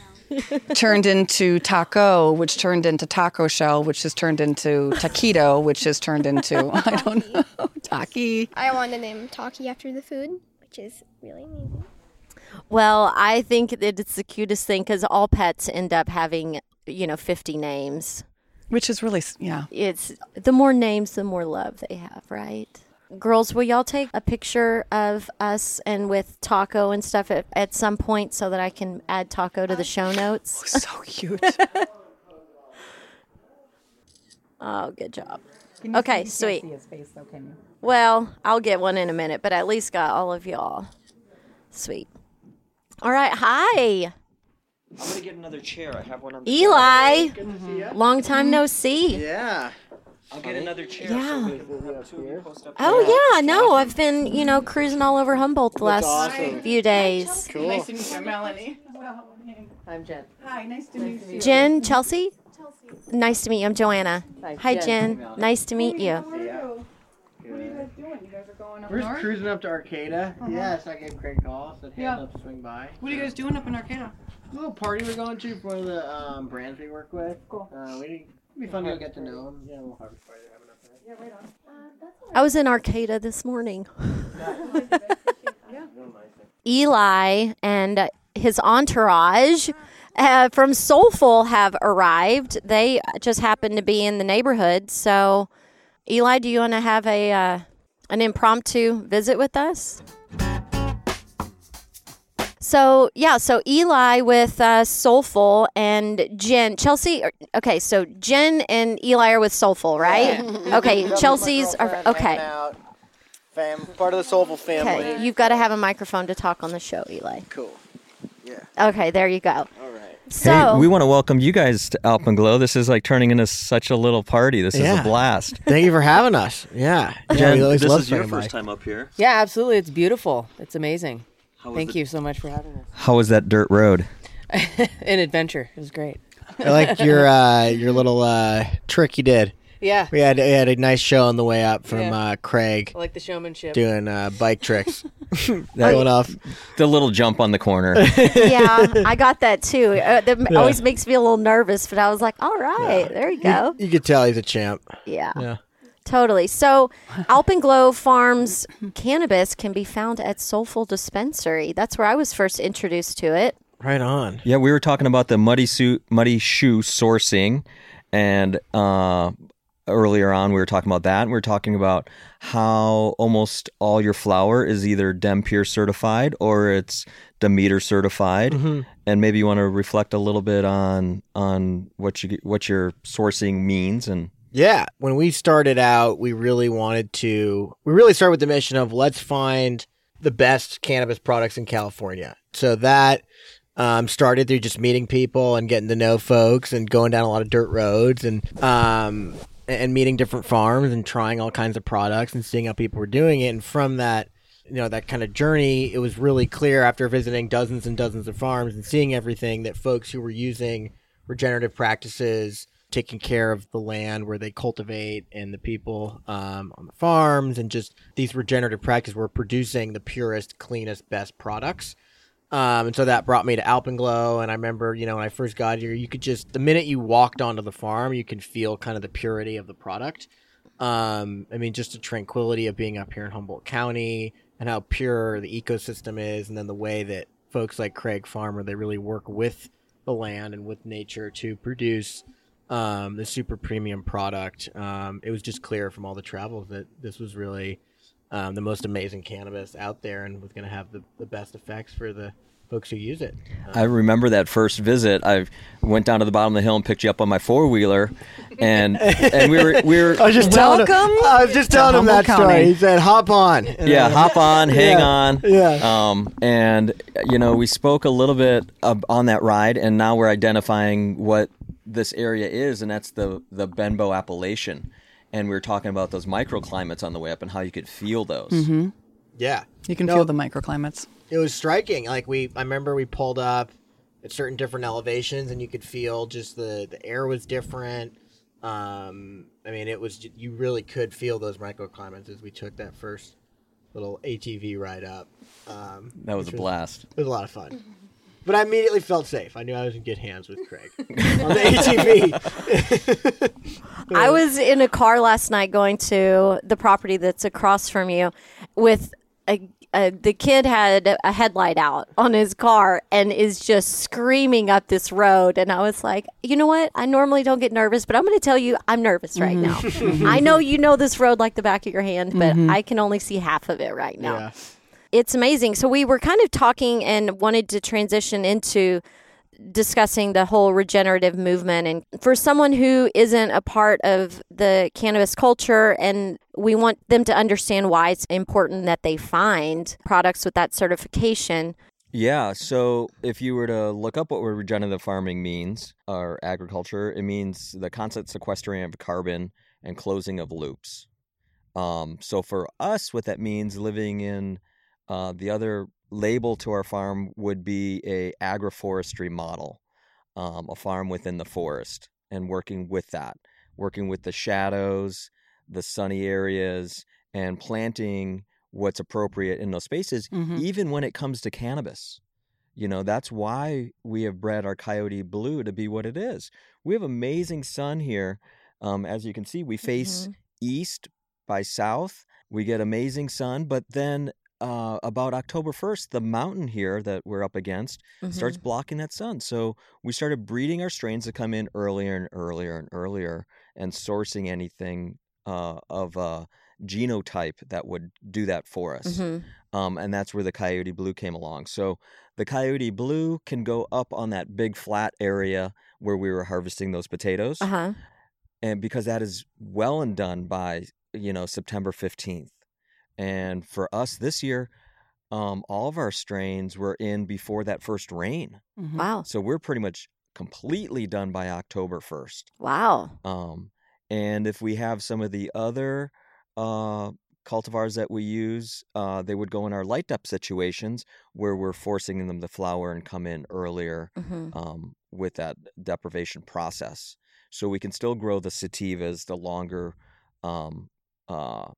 turned into taco, which turned into taco shell, which has turned into taquito, which has turned into, I don't know, taki. I wanted to name Taki after the food, which is really amazing. Well, I think that it's the cutest thing because all pets end up having, you know, fifty names. Which is really, yeah. It's the more names, the more love they have, right? Girls, will y'all take a picture of us and with Taco and stuff at, at some point so that I can add Taco to the show notes? So cute. Oh, good job. Okay, sweet. his face though, can you? Well, I'll get one in a minute, but at least got all of y'all. Sweet. All right. Hi, I'm gonna get another chair. I have one on the Eli. Good to see you. Long time no see. Yeah. I'll get another chair. Yeah. So we can have two of you post up Oh here. yeah, no, I've been, you know, cruising all over Humboldt the last awesome. few days. Cool. Nice to meet you, Melanie. I'm Jen. Hi, nice to meet you. Jen, Chelsea? Nice to meet you. I'm Joanna. Hi, Jen. Nice to meet you. We're just cruising up to Arcata. Yeah, so I gave Craig a call. Said, hey, Yeah. I'd love to swing by. What are you guys doing up in Arcata? A little party we're going to for one of the um, brands we work with. Cool. Uh, we it'd be fun to go get to know them. Yeah, a little harvest party they're having up there. Yeah, right on. I was in Arcata this morning. Eli and his entourage uh, from Soulful have arrived. They just happen to be in the neighborhood. So, Eli, do you want to have a uh, an impromptu visit with us? So, yeah, so Eli with uh, Soulful and Jen. Chelsea, or- okay, so Jen and Eli are with Soulful, right? Okay, Chelsea's, are, okay. Fam, part of the Soulful family. Okay, you've got to have a microphone to talk on the show, Eli. Cool. Yeah. Okay, there you go. All right. So, Hey, we want to welcome you guys to Alpenglow. This is like turning into such a little party. This is Yeah. a blast. Thank you for having us. Yeah. yeah Jen, we always this love is your swinging by. first time up here. Yeah, absolutely. It's beautiful. It's amazing. How was Thank the- you so much for having us. How was that dirt road? An adventure. It was great. I like your uh, your little uh, trick you did. Yeah. We had we had a nice show on the way up from Yeah. uh, Craig I like the showmanship. doing uh, bike tricks. Going off. The little jump on the corner. yeah, I got that too. Uh, that Yeah. always makes me a little nervous, but I was like, all right, there you go. You could tell he's a champ. Yeah. Yeah. Totally. So, Alpenglow Farms cannabis can be found at Soulful Dispensary. That's where I was first introduced to it. Right on. Yeah, we were talking about the muddy suit, muddy shoe sourcing, and uh, earlier on we were talking about that. And we were talking about how almost all your flour is either DemPure certified or it's Demeter certified, Mm-hmm. and maybe you want to reflect a little bit on on what you what your sourcing means and. Yeah. When we started out, we really wanted to, we really started with the mission of let's find the best cannabis products in California. So that um, started through just meeting people and getting to know folks and going down a lot of dirt roads and, um, and meeting different farms and trying all kinds of products and seeing how people were doing it. And from that, you know, that kind of journey, it was really clear after visiting dozens and dozens of farms and seeing everything that folks who were using regenerative practices, taking care of the land where they cultivate and the people um, on the farms and just these regenerative practices were producing the purest, cleanest, best products. Um, and so that brought me to Alpenglow. And I remember, you know, when I first got here, you could just, the minute you walked onto the farm, you could feel kind of the purity of the product. Um, I mean, just the tranquility of being up here in Humboldt County and how pure the ecosystem is. And then the way that folks like Craig Farmer, they really work with the land and with nature to produce um, the super premium product. Um, it was just clear from all the travels that this was really um, the most amazing cannabis out there and was going to have the, the best effects for the folks who use it. I remember that first visit. I went down to the bottom of the hill and picked you up on my four wheeler, and and we were we were I was just telling him, Welcome I was just telling him that Humboldt story. County. He said, "Hop on." And yeah I- hop on, hang Yeah, on, yeah. Um, and you know we spoke a little bit of, on that ride, and now we're identifying what this area is, and that's the the Benbow Appellation, and we were talking about those microclimates on the way up and how you could feel those. Mm-hmm. Yeah. You can No. feel the microclimates. It was striking. Like we, I remember we pulled up at certain different elevations, and you could feel just the the air was different. Um, I mean, it was ju- you really could feel those microclimates as we took that first little A T V ride up. Um, That was a which blast. It was a lot of fun. But I immediately felt safe. I knew I was in good hands with Craig on the A T V. I was in a car last night going to the property that's across from you with a, a the kid had a headlight out on his car and is just screaming up this road, and I was like, you know what, I normally don't get nervous, but I'm going to tell you I'm nervous right now. I know you know this road like the back of your hand, but I can only see half of it right now. Yeah. It's amazing. So we were kind of talking and wanted to transition into discussing the whole regenerative movement. And for someone who isn't a part of the cannabis culture, and we want them to understand why it's important that they find products with that certification. Yeah, so if you were to look up what regenerative farming means, or agriculture, it means the constant sequestering of carbon and closing of loops. Um, so for us, what that means, living in uh, the other label to our farm would be a agroforestry model, um, a farm within the forest, and working with that, working with the shadows, the sunny areas, and planting what's appropriate in those spaces, Mhm. even when it comes to cannabis. You know, that's why we have bred our Coyote Blue to be what it is. We have amazing sun here. Um, as you can see, we face Mhm. east by south. We get amazing sun, but then uh, about October first, the mountain here that we're up against starts Mhm. blocking that sun. So we started breeding our strains to come in earlier and earlier and earlier and sourcing anything uh, of a genotype that would do that for us. Mhm. Um, and that's where the Coyote Blue came along. So the Coyote Blue can go up on that big flat area where we were harvesting those potatoes. Uh-huh. And because that is well and done by, you know, September fifteenth. And for us this year, um, all of our strains were in before that first rain. Mhm. Wow. So we're pretty much completely done by October first. Wow. Um, and if we have some of the other uh, cultivars that we use, uh, they would go in our light depth situations where we're forcing them to flower and come in earlier Mhm. um, with that deprivation process. So we can still grow the sativas, the longer um, uh,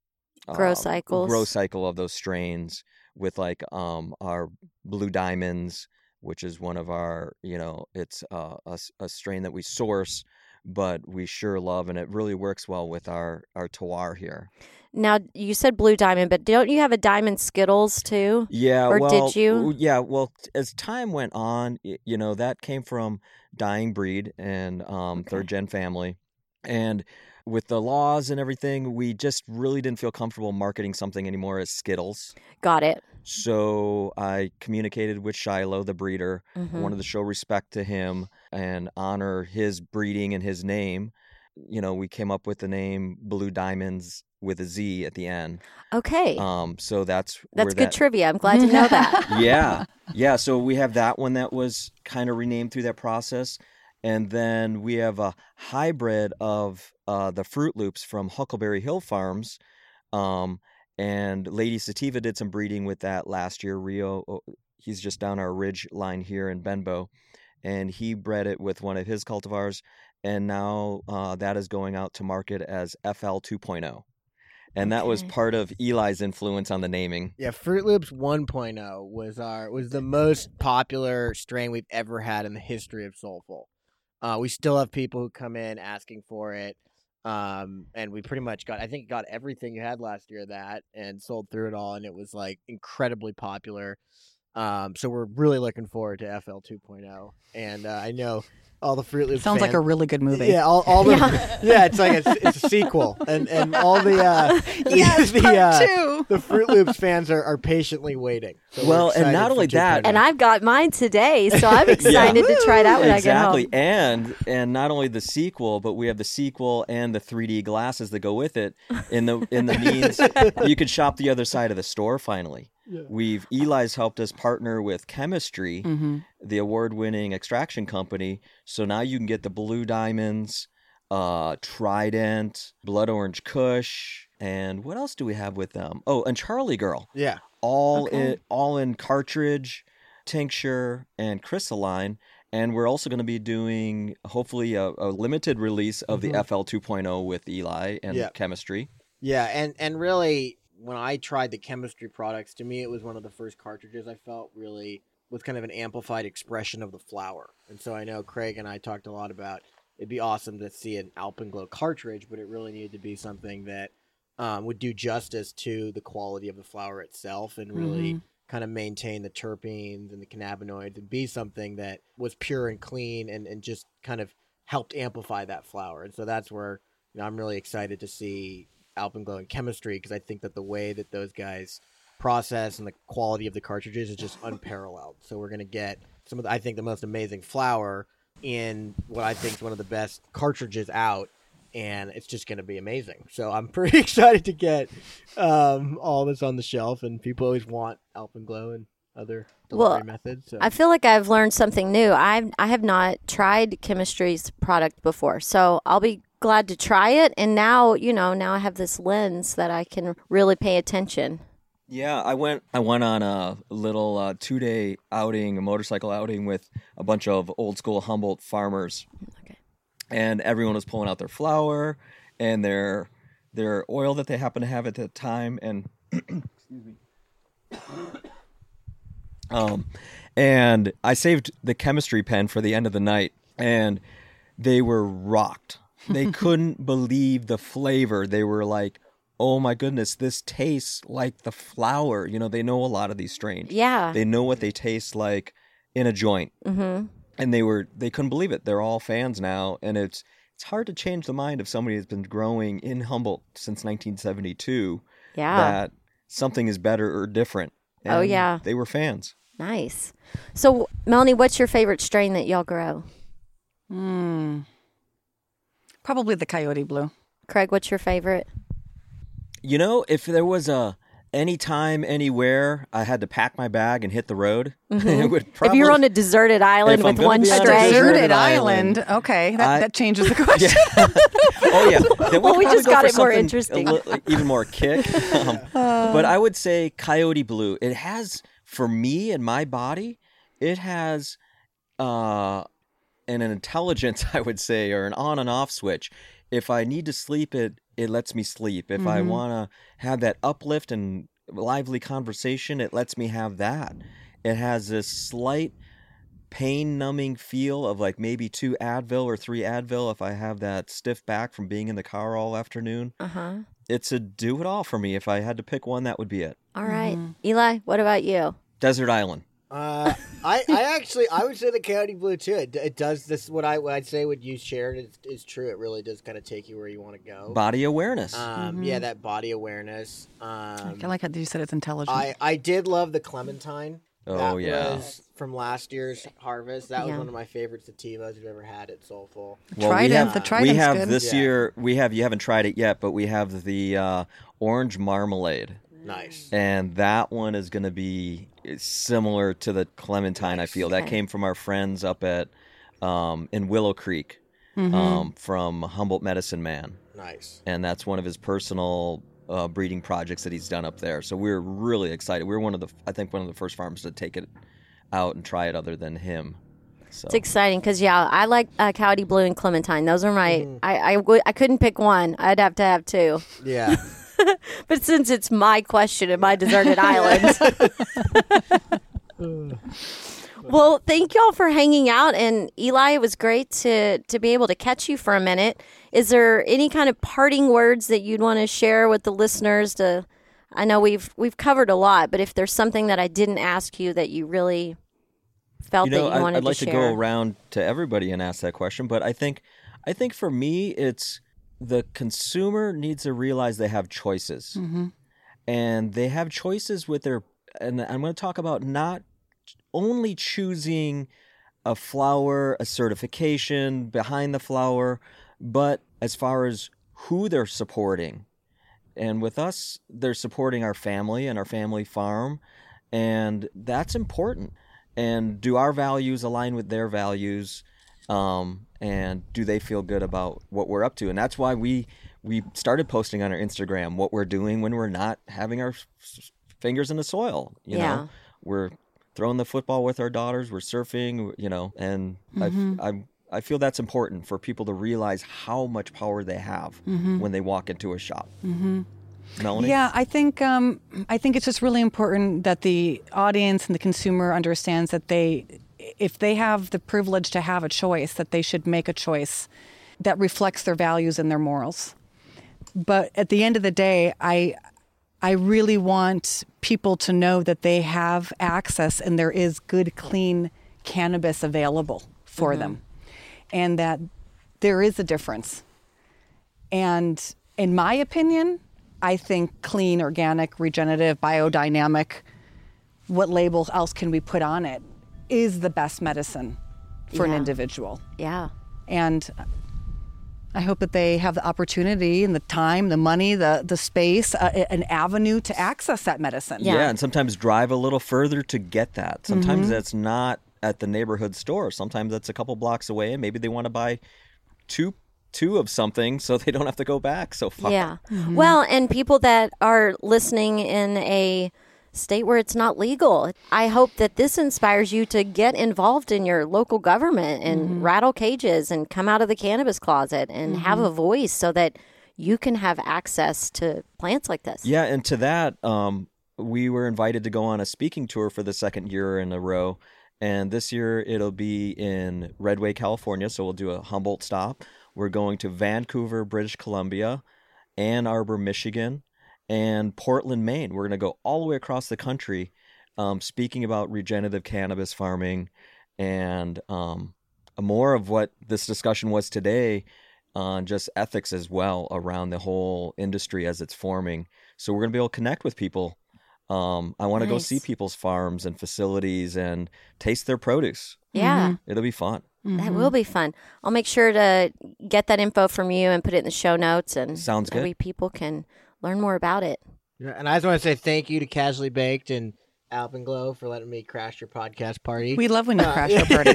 Grow uh, cycles. grow cycle of those strains with like um, our Blue Diamonds, which is one of our, you know, it's uh, a, s- a strain that we source, but we sure love, and it really works well with our, our terroir here. Now, you said Blue Diamond, but don't you have a Diamond Skittles too? Yeah, Or well, did you? w- Yeah, well, t- as time went on, y- you know, that came from Dying Breed and um, Okay. Third Gen Family, and with the laws and everything, we just really didn't feel comfortable marketing something anymore as Skittles. Got it. So I communicated with Shiloh, the breeder. I Mhm. wanted to show respect to him and honor his breeding and his name. You know, we came up with the name Blue Diamonds with a Z at the end. Okay. Um, so that's That's where good that, trivia. I'm glad to know that. yeah, yeah. So we have that one that was kind of renamed through that process, and then we have a hybrid of uh, the Fruit Loops from Huckleberry Hill Farms, um, and Lady Sativa did some breeding with that last year. Rio, oh, he's just down our ridge line here in Benbow, and he bred it with one of his cultivars, and now uh, that is going out to market as F L two point oh. And that was Okay. part of Eli's influence on the naming. Yeah, Fruit Loops one point oh was our was the most popular strain we've ever had in the history of Soulful. Uh, we still have people who come in asking for it, um, and we pretty much got I think got everything you had last year of that and sold through it all, and it was like incredibly popular. Um, so we're really looking forward to F L two point oh, and uh, I know all the Fruit Loops Sounds like fans- a really good movie. Yeah, all, all the Yeah. yeah. it's like a, it's a sequel, and and all the uh, Yes, the, part uh, two. the Fruit Loops fans are, are patiently waiting. So we're Well, and excited not for only that- And two point oh. I've got mine today, so I'm excited to try it out when Exactly. I get home. And and not only the sequel, but we have the sequel and the three D glasses that go with it in the in the means you could shop the other side of the store finally. Yeah. We've Eli's helped us partner with Chemistry, Mm-hmm. the award-winning extraction company. So now you can get the Blue Diamonds, uh, Trident, Blood Orange Kush, and what else do we have with them? Oh, and Charlie Girl. Yeah, all Okay. in all in cartridge, tincture, and crystalline. And we're also going to be doing hopefully a, a limited release of Mhm. the F L two point oh with Eli and Yeah. Chemistry. yeah, and and really, when I tried the Chemistry products, to me it was one of the first cartridges I felt really was kind of an amplified expression of the flower. And so I know Craig and I talked a lot about it'd be awesome to see an Alpenglow cartridge, but it really needed to be something that um, would do justice to the quality of the flower itself and really Mhm. kind of maintain the terpenes and the cannabinoids and be something that was pure and clean and, and just kind of helped amplify that flower. And so that's where you know, I'm really excited to see Alpenglow and Chemistry because I think that the way that those guys process and the quality of the cartridges is just unparalleled. So we're going to get some of the, I think the most amazing flower in what I think is one of the best cartridges out, and it's just going to be amazing. So I'm pretty excited to get um, all this on the shelf, and people always want Alpenglow, and other Well, delivery methods. So. I feel like I've learned something new. I I have not tried Chemistry's product before, so I'll be glad to try it. And now, you know, now I have this lens that I can really pay attention. Yeah, I went. I went on a little uh, two-day outing, a motorcycle outing with a bunch of old school Humboldt farmers, Okay. and everyone was pulling out their flour and their their oil that they happened to have at the time, and excuse me. Um, and I saved the chemistry pen for the end of the night, and they were rocked. They couldn't believe the flavor. They were like, oh my goodness, this tastes like the flour. You know, they know a lot of these strains. Yeah. They know what they taste like in a joint. Mm-hmm. And they were, they couldn't believe it. They're all fans now. And it's, it's hard to change the mind of somebody that's been growing in Humboldt since nineteen seventy-two. Yeah. That something is better or different. And Oh, yeah. They were fans. Nice. So, Melanie, what's your favorite strain that y'all grow? Mm. Probably the Coyote Blue. Craig, what's your favorite? You know, if there was a anytime, anywhere, I had to pack my bag and hit the road, it would probably. If you're on a deserted island If I'm with gonna one be on a strain. deserted Deserted island. island. Okay, that, I- that changes the question. Oh yeah. Then Well, could we probably just go got for it more something interesting. a li- even more kick. Um, but I would say Coyote Blue. It has, for me and my body, it has uh, an, an intelligence, I would say, or an on and off switch. If I need to sleep, it it lets me sleep. If I want to have that uplift and lively conversation, it lets me have that. It has this slight pain numbing feel of like maybe two Advil or three Advil if I have that stiff back from being in the car all afternoon. Uh-huh. It's a do it all for me. If I had to pick one, that would be it. All right. Eli, what about you? Desert Island. Uh, I, I actually, I would say the Coyote Blue too. It, it does this. What I, what I'd say, what you shared is, is true. It really does kind of take you where you want to go. Body awareness. Um, yeah, that body awareness. Um, I like how you said it's intelligent. I, I did love the Clementine. Oh, that yeah. was from last year's harvest. That was Yeah. one of my favorite sativas we've ever had at Soulful. Well, Trident, we have, the we Trident's have good. this Yeah. year, we have, you haven't tried it yet, but we have the uh, orange marmalade. Nice. And that one is going to be similar to the Clementine, I feel. That Okay. came from our friends up at um, in Willow Creek um, from Humboldt Medicine Man. Nice. And that's one of his personal uh, breeding projects that he's done up there. So we're really excited. We're one of the, I think, one of the first farms to take it out and try it other than him. So It's exciting because, yeah, I like uh, Coyote Blue and Clementine. Those are my, I, I, w- I couldn't pick one. I'd have to have two. Yeah. But since it's my question and my deserted island. Well, thank y'all for hanging out. And Eli, it was great to, to be able to catch you for a minute. Is there any kind of parting words that you'd want to share with the listeners? To, I know we've we've covered a lot, but if there's something that I didn't ask you that you really felt you know, that you I, wanted I'd like to to, share. go around to everybody and ask that question, but I think, I think for me, it's the consumer needs to realize they have choices, and they have choices with their. And I'm going to talk about not only choosing a flower, a certification behind the flower, but as far as who they're supporting. And with us, they're supporting our family and our family farm, and that's important. And do our values align with their values? Um, and do they feel good about what we're up to? And that's why we we started posting on our Instagram what we're doing when we're not having our f- fingers in the soil. You Yeah. know, we're throwing the football with our daughters, we're surfing, you know, and I I I feel that's important for people to realize how much power they have when they walk into a shop. Mm-hmm. Melanie? Yeah, I think um, I think it's just really important that the audience and the consumer understands that they, if they have the privilege to have a choice, that they should make a choice that reflects their values and their morals. But at the end of the day, I I really want people to know that they have access and there is good, clean cannabis available for them, and that there is a difference. And in my opinion, I think clean, organic, regenerative, biodynamic, what label else can we put on it, is the best medicine for an Yeah. individual. Yeah. And I hope that they have the opportunity and the time, the money, the the space, uh, an avenue to access that medicine. Yeah. and sometimes drive a little further to get that. Sometimes that's not at the neighborhood store. Sometimes that's a couple blocks away, and maybe they want to buy two two of something so they don't have to go back so far. Yeah. Well, and people that are listening in a state where it's not legal, I hope that this inspires you to get involved in your local government and rattle cages and come out of the cannabis closet and have a voice so that you can have access to plants like this. Yeah, and to that, um, we were invited to go on a speaking tour for the second year in a row. And this year it'll be in Redway, California, so we'll do a Humboldt stop. We're going to Vancouver, British Columbia, Ann Arbor, Michigan, and Portland, Maine. We're going to go all the way across the country um, speaking about regenerative cannabis farming and um, more of what this discussion was today on just ethics as well around the whole industry as it's forming. So we're going to be able to connect with people. Um, I want to go Nice. see people's farms and facilities and taste their produce. Yeah. It'll be fun. That will be fun. I'll make sure to get that info from you and put it in the show notes, and Sounds that good. way people can learn more about it. Yeah, and I just want to say thank you to Casually Baked and Alpenglow for letting me crash your podcast party. We love when you Uh, crash our parties.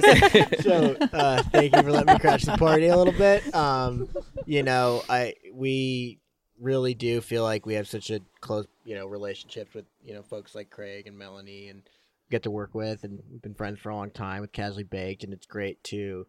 so uh, thank you for letting me crash the party a little bit. Um, you know, I we really do feel like we have such a close, you know, relationships with, you know, folks like Craig and Melanie and get to work with, and we've been friends for a long time with Casually Baked, and it's great to,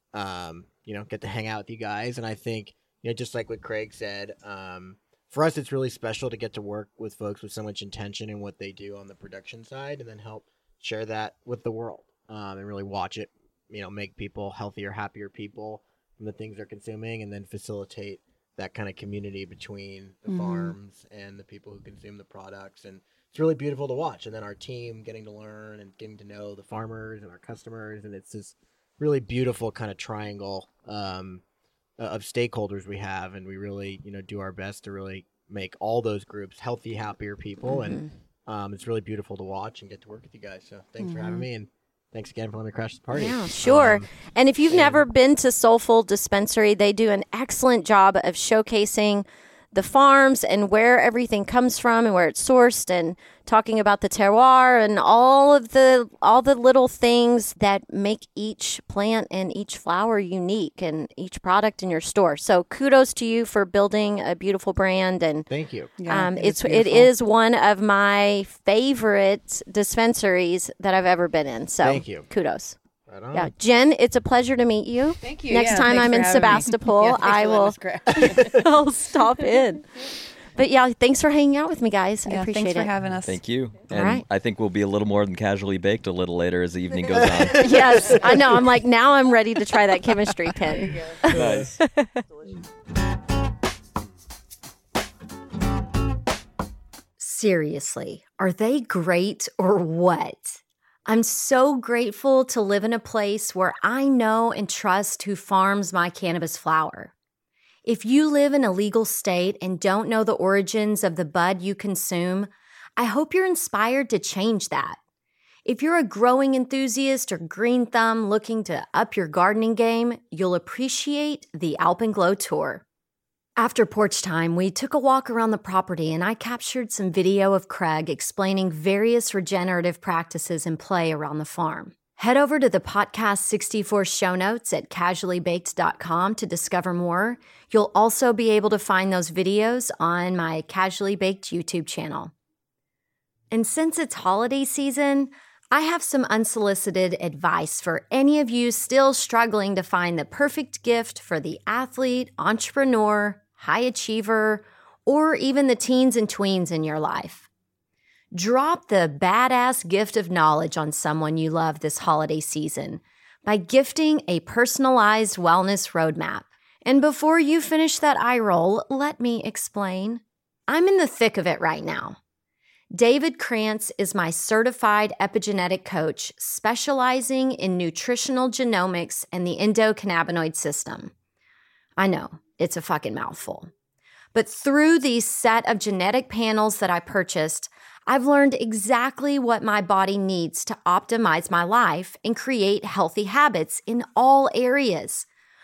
um, you know, get to hang out with you guys. And I think, you know, just like what Craig said, um, for us, it's really special to get to work with folks with so much intention in what they do on the production side, and then help share that with the world, um, and really watch it, you know, make people healthier, happier people from the things they're consuming, and then facilitate that kind of community between the Mhm. farms and the people who consume the products. And it's really beautiful to watch. And then our team getting to learn and getting to know the farmers and our customers. And it's this really beautiful kind of triangle um, of stakeholders we have. And we really, you know, do our best to really make all those groups healthy, happier people. And um, it's really beautiful to watch and get to work with you guys. So thanks for having me. And thanks again for letting me crash the party. Yeah, sure. Um, and if you've and- never been to Soulful Dispensary, they do an excellent job of showcasing the farms and where everything comes from and where it's sourced, and talking about the terroir and all of the all the little things that make each plant and each flower unique and each product in your store. So kudos to you for building a beautiful brand, and Thank you. Yeah, um, it it's is it beautiful. is one of my favorite dispensaries that I've ever been in. So Thank you. kudos. Right on. Yeah, Jen, it's a pleasure to meet you. Thank you. Next Yeah, time thanks I'm for in having me. Sebastopol, Yeah, thanks I for letting will us crash. I'll stop in. But yeah, thanks for hanging out with me, guys. I Yeah, appreciate thanks for it. having us. Thank you. All And right. I think we'll be a little more than casually baked a little later as the evening goes on. Yes, I know. I'm like, now I'm ready to try that chemistry pen. Nice. Seriously, are they great or what? I'm so grateful to live in a place where I know and trust who farms my cannabis flower. If you live in a legal state and don't know the origins of the bud you consume, I hope you're inspired to change that. If you're a growing enthusiast or green thumb looking to up your gardening game, you'll appreciate the Alpenglow Tour. After porch time, we took a walk around the property and I captured some video of Craig explaining various regenerative practices in play around the farm. Head over to the Podcast sixty-four show notes at casually baked dot com to discover more. You'll also be able to find those videos on my Casually Baked YouTube channel. And since it's holiday season, I have some unsolicited advice for any of you still struggling to find the perfect gift for the athlete, entrepreneur, high achiever, or even the teens and tweens in your life. Drop the badass gift of knowledge on someone you love this holiday season by gifting a personalized wellness roadmap. And before you finish that eye roll, let me explain. I'm in the thick of it right now. David Krantz is my certified epigenetic coach specializing in nutritional genomics and the endocannabinoid system. I know, it's a fucking mouthful. But through these set of genetic panels that I purchased, I've learned exactly what my body needs to optimize my life and create healthy habits in all areas,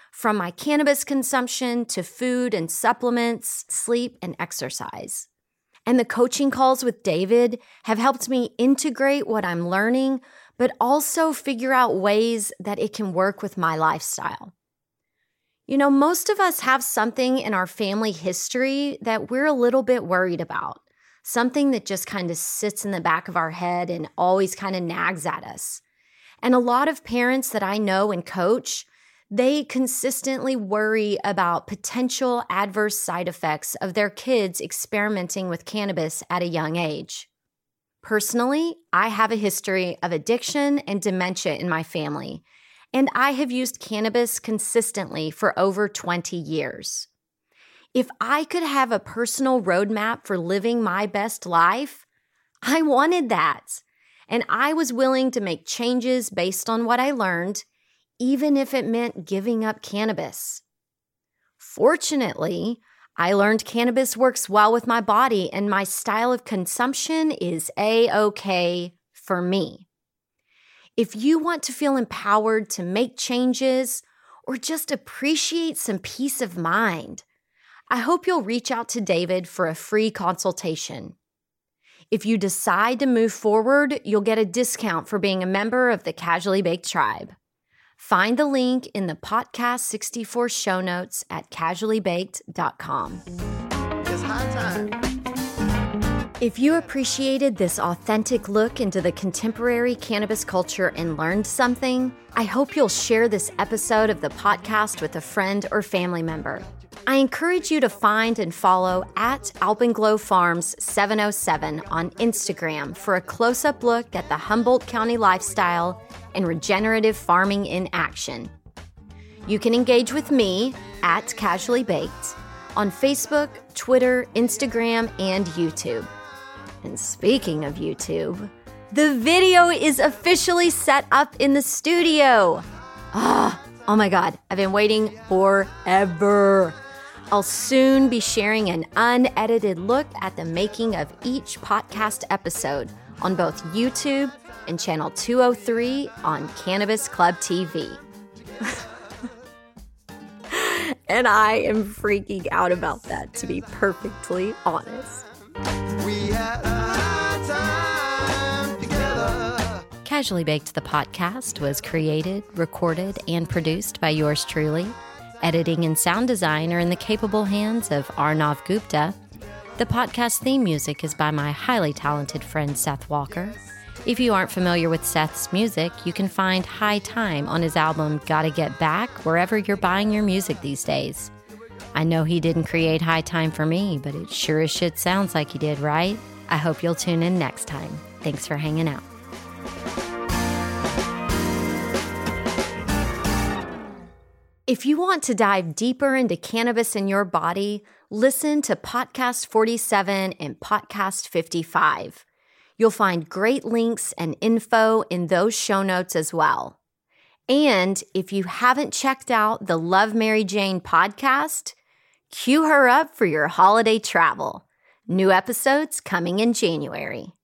from my cannabis consumption to food and supplements, sleep and exercise. And the coaching calls with David have helped me integrate what I'm learning, but also figure out ways that it can work with my lifestyle. You know, most of us have something in our family history that we're a little bit worried about, something that just kind of sits in the back of our head and always kind of nags at us. And a lot of parents that I know and coach, they consistently worry about potential adverse side effects of their kids experimenting with cannabis at a young age. Personally, I have a history of addiction and dementia in my family, and I have used cannabis consistently for over twenty years. If I could have a personal roadmap for living my best life, I wanted that. And I was willing to make changes based on what I learned, even if it meant giving up cannabis. Fortunately, I learned cannabis works well with my body and my style of consumption is A-okay for me. If you want to feel empowered to make changes or just appreciate some peace of mind, I hope you'll reach out to David for a free consultation. If you decide to move forward, you'll get a discount for being a member of the Casually Baked Tribe. Find the link in the Podcast sixty-four show notes at casually baked dot com. It's high time. If you appreciated this authentic look into the contemporary cannabis culture and learned something, I hope you'll share this episode of the podcast with a friend or family member. I encourage you to find and follow at Alpenglow Farms seven oh seven on Instagram for a close-up look at the Humboldt County lifestyle and regenerative farming in action. You can engage with me at Casually Baked on Facebook, Twitter, Instagram, and YouTube. And speaking of YouTube, the video is officially set up in the studio. Ah, oh my God, I've been waiting forever. I'll soon be sharing an unedited look at the making of each podcast episode on both YouTube and Channel two oh three on Cannabis Club T V. And I am freaking out about that, to be perfectly honest. We had a high time together. Casually Baked, the podcast, was created, recorded, and produced by yours truly. Editing and sound design are in the capable hands of Arnav Gupta. The podcast theme music is by my highly talented friend Seth Walker. If you aren't familiar with Seth's music, you can find High Time on his album Gotta Get Back wherever you're buying your music these days. I know he didn't create High Time for me, but it sure as shit sounds like he did, right? I hope you'll tune in next time. Thanks for hanging out. If you want to dive deeper into cannabis in your body, listen to Podcast forty-seven and Podcast fifty-five. You'll find great links and info in those show notes as well. And if you haven't checked out the Love Mary Jane podcast, cue her up for your holiday travel. New episodes coming in January.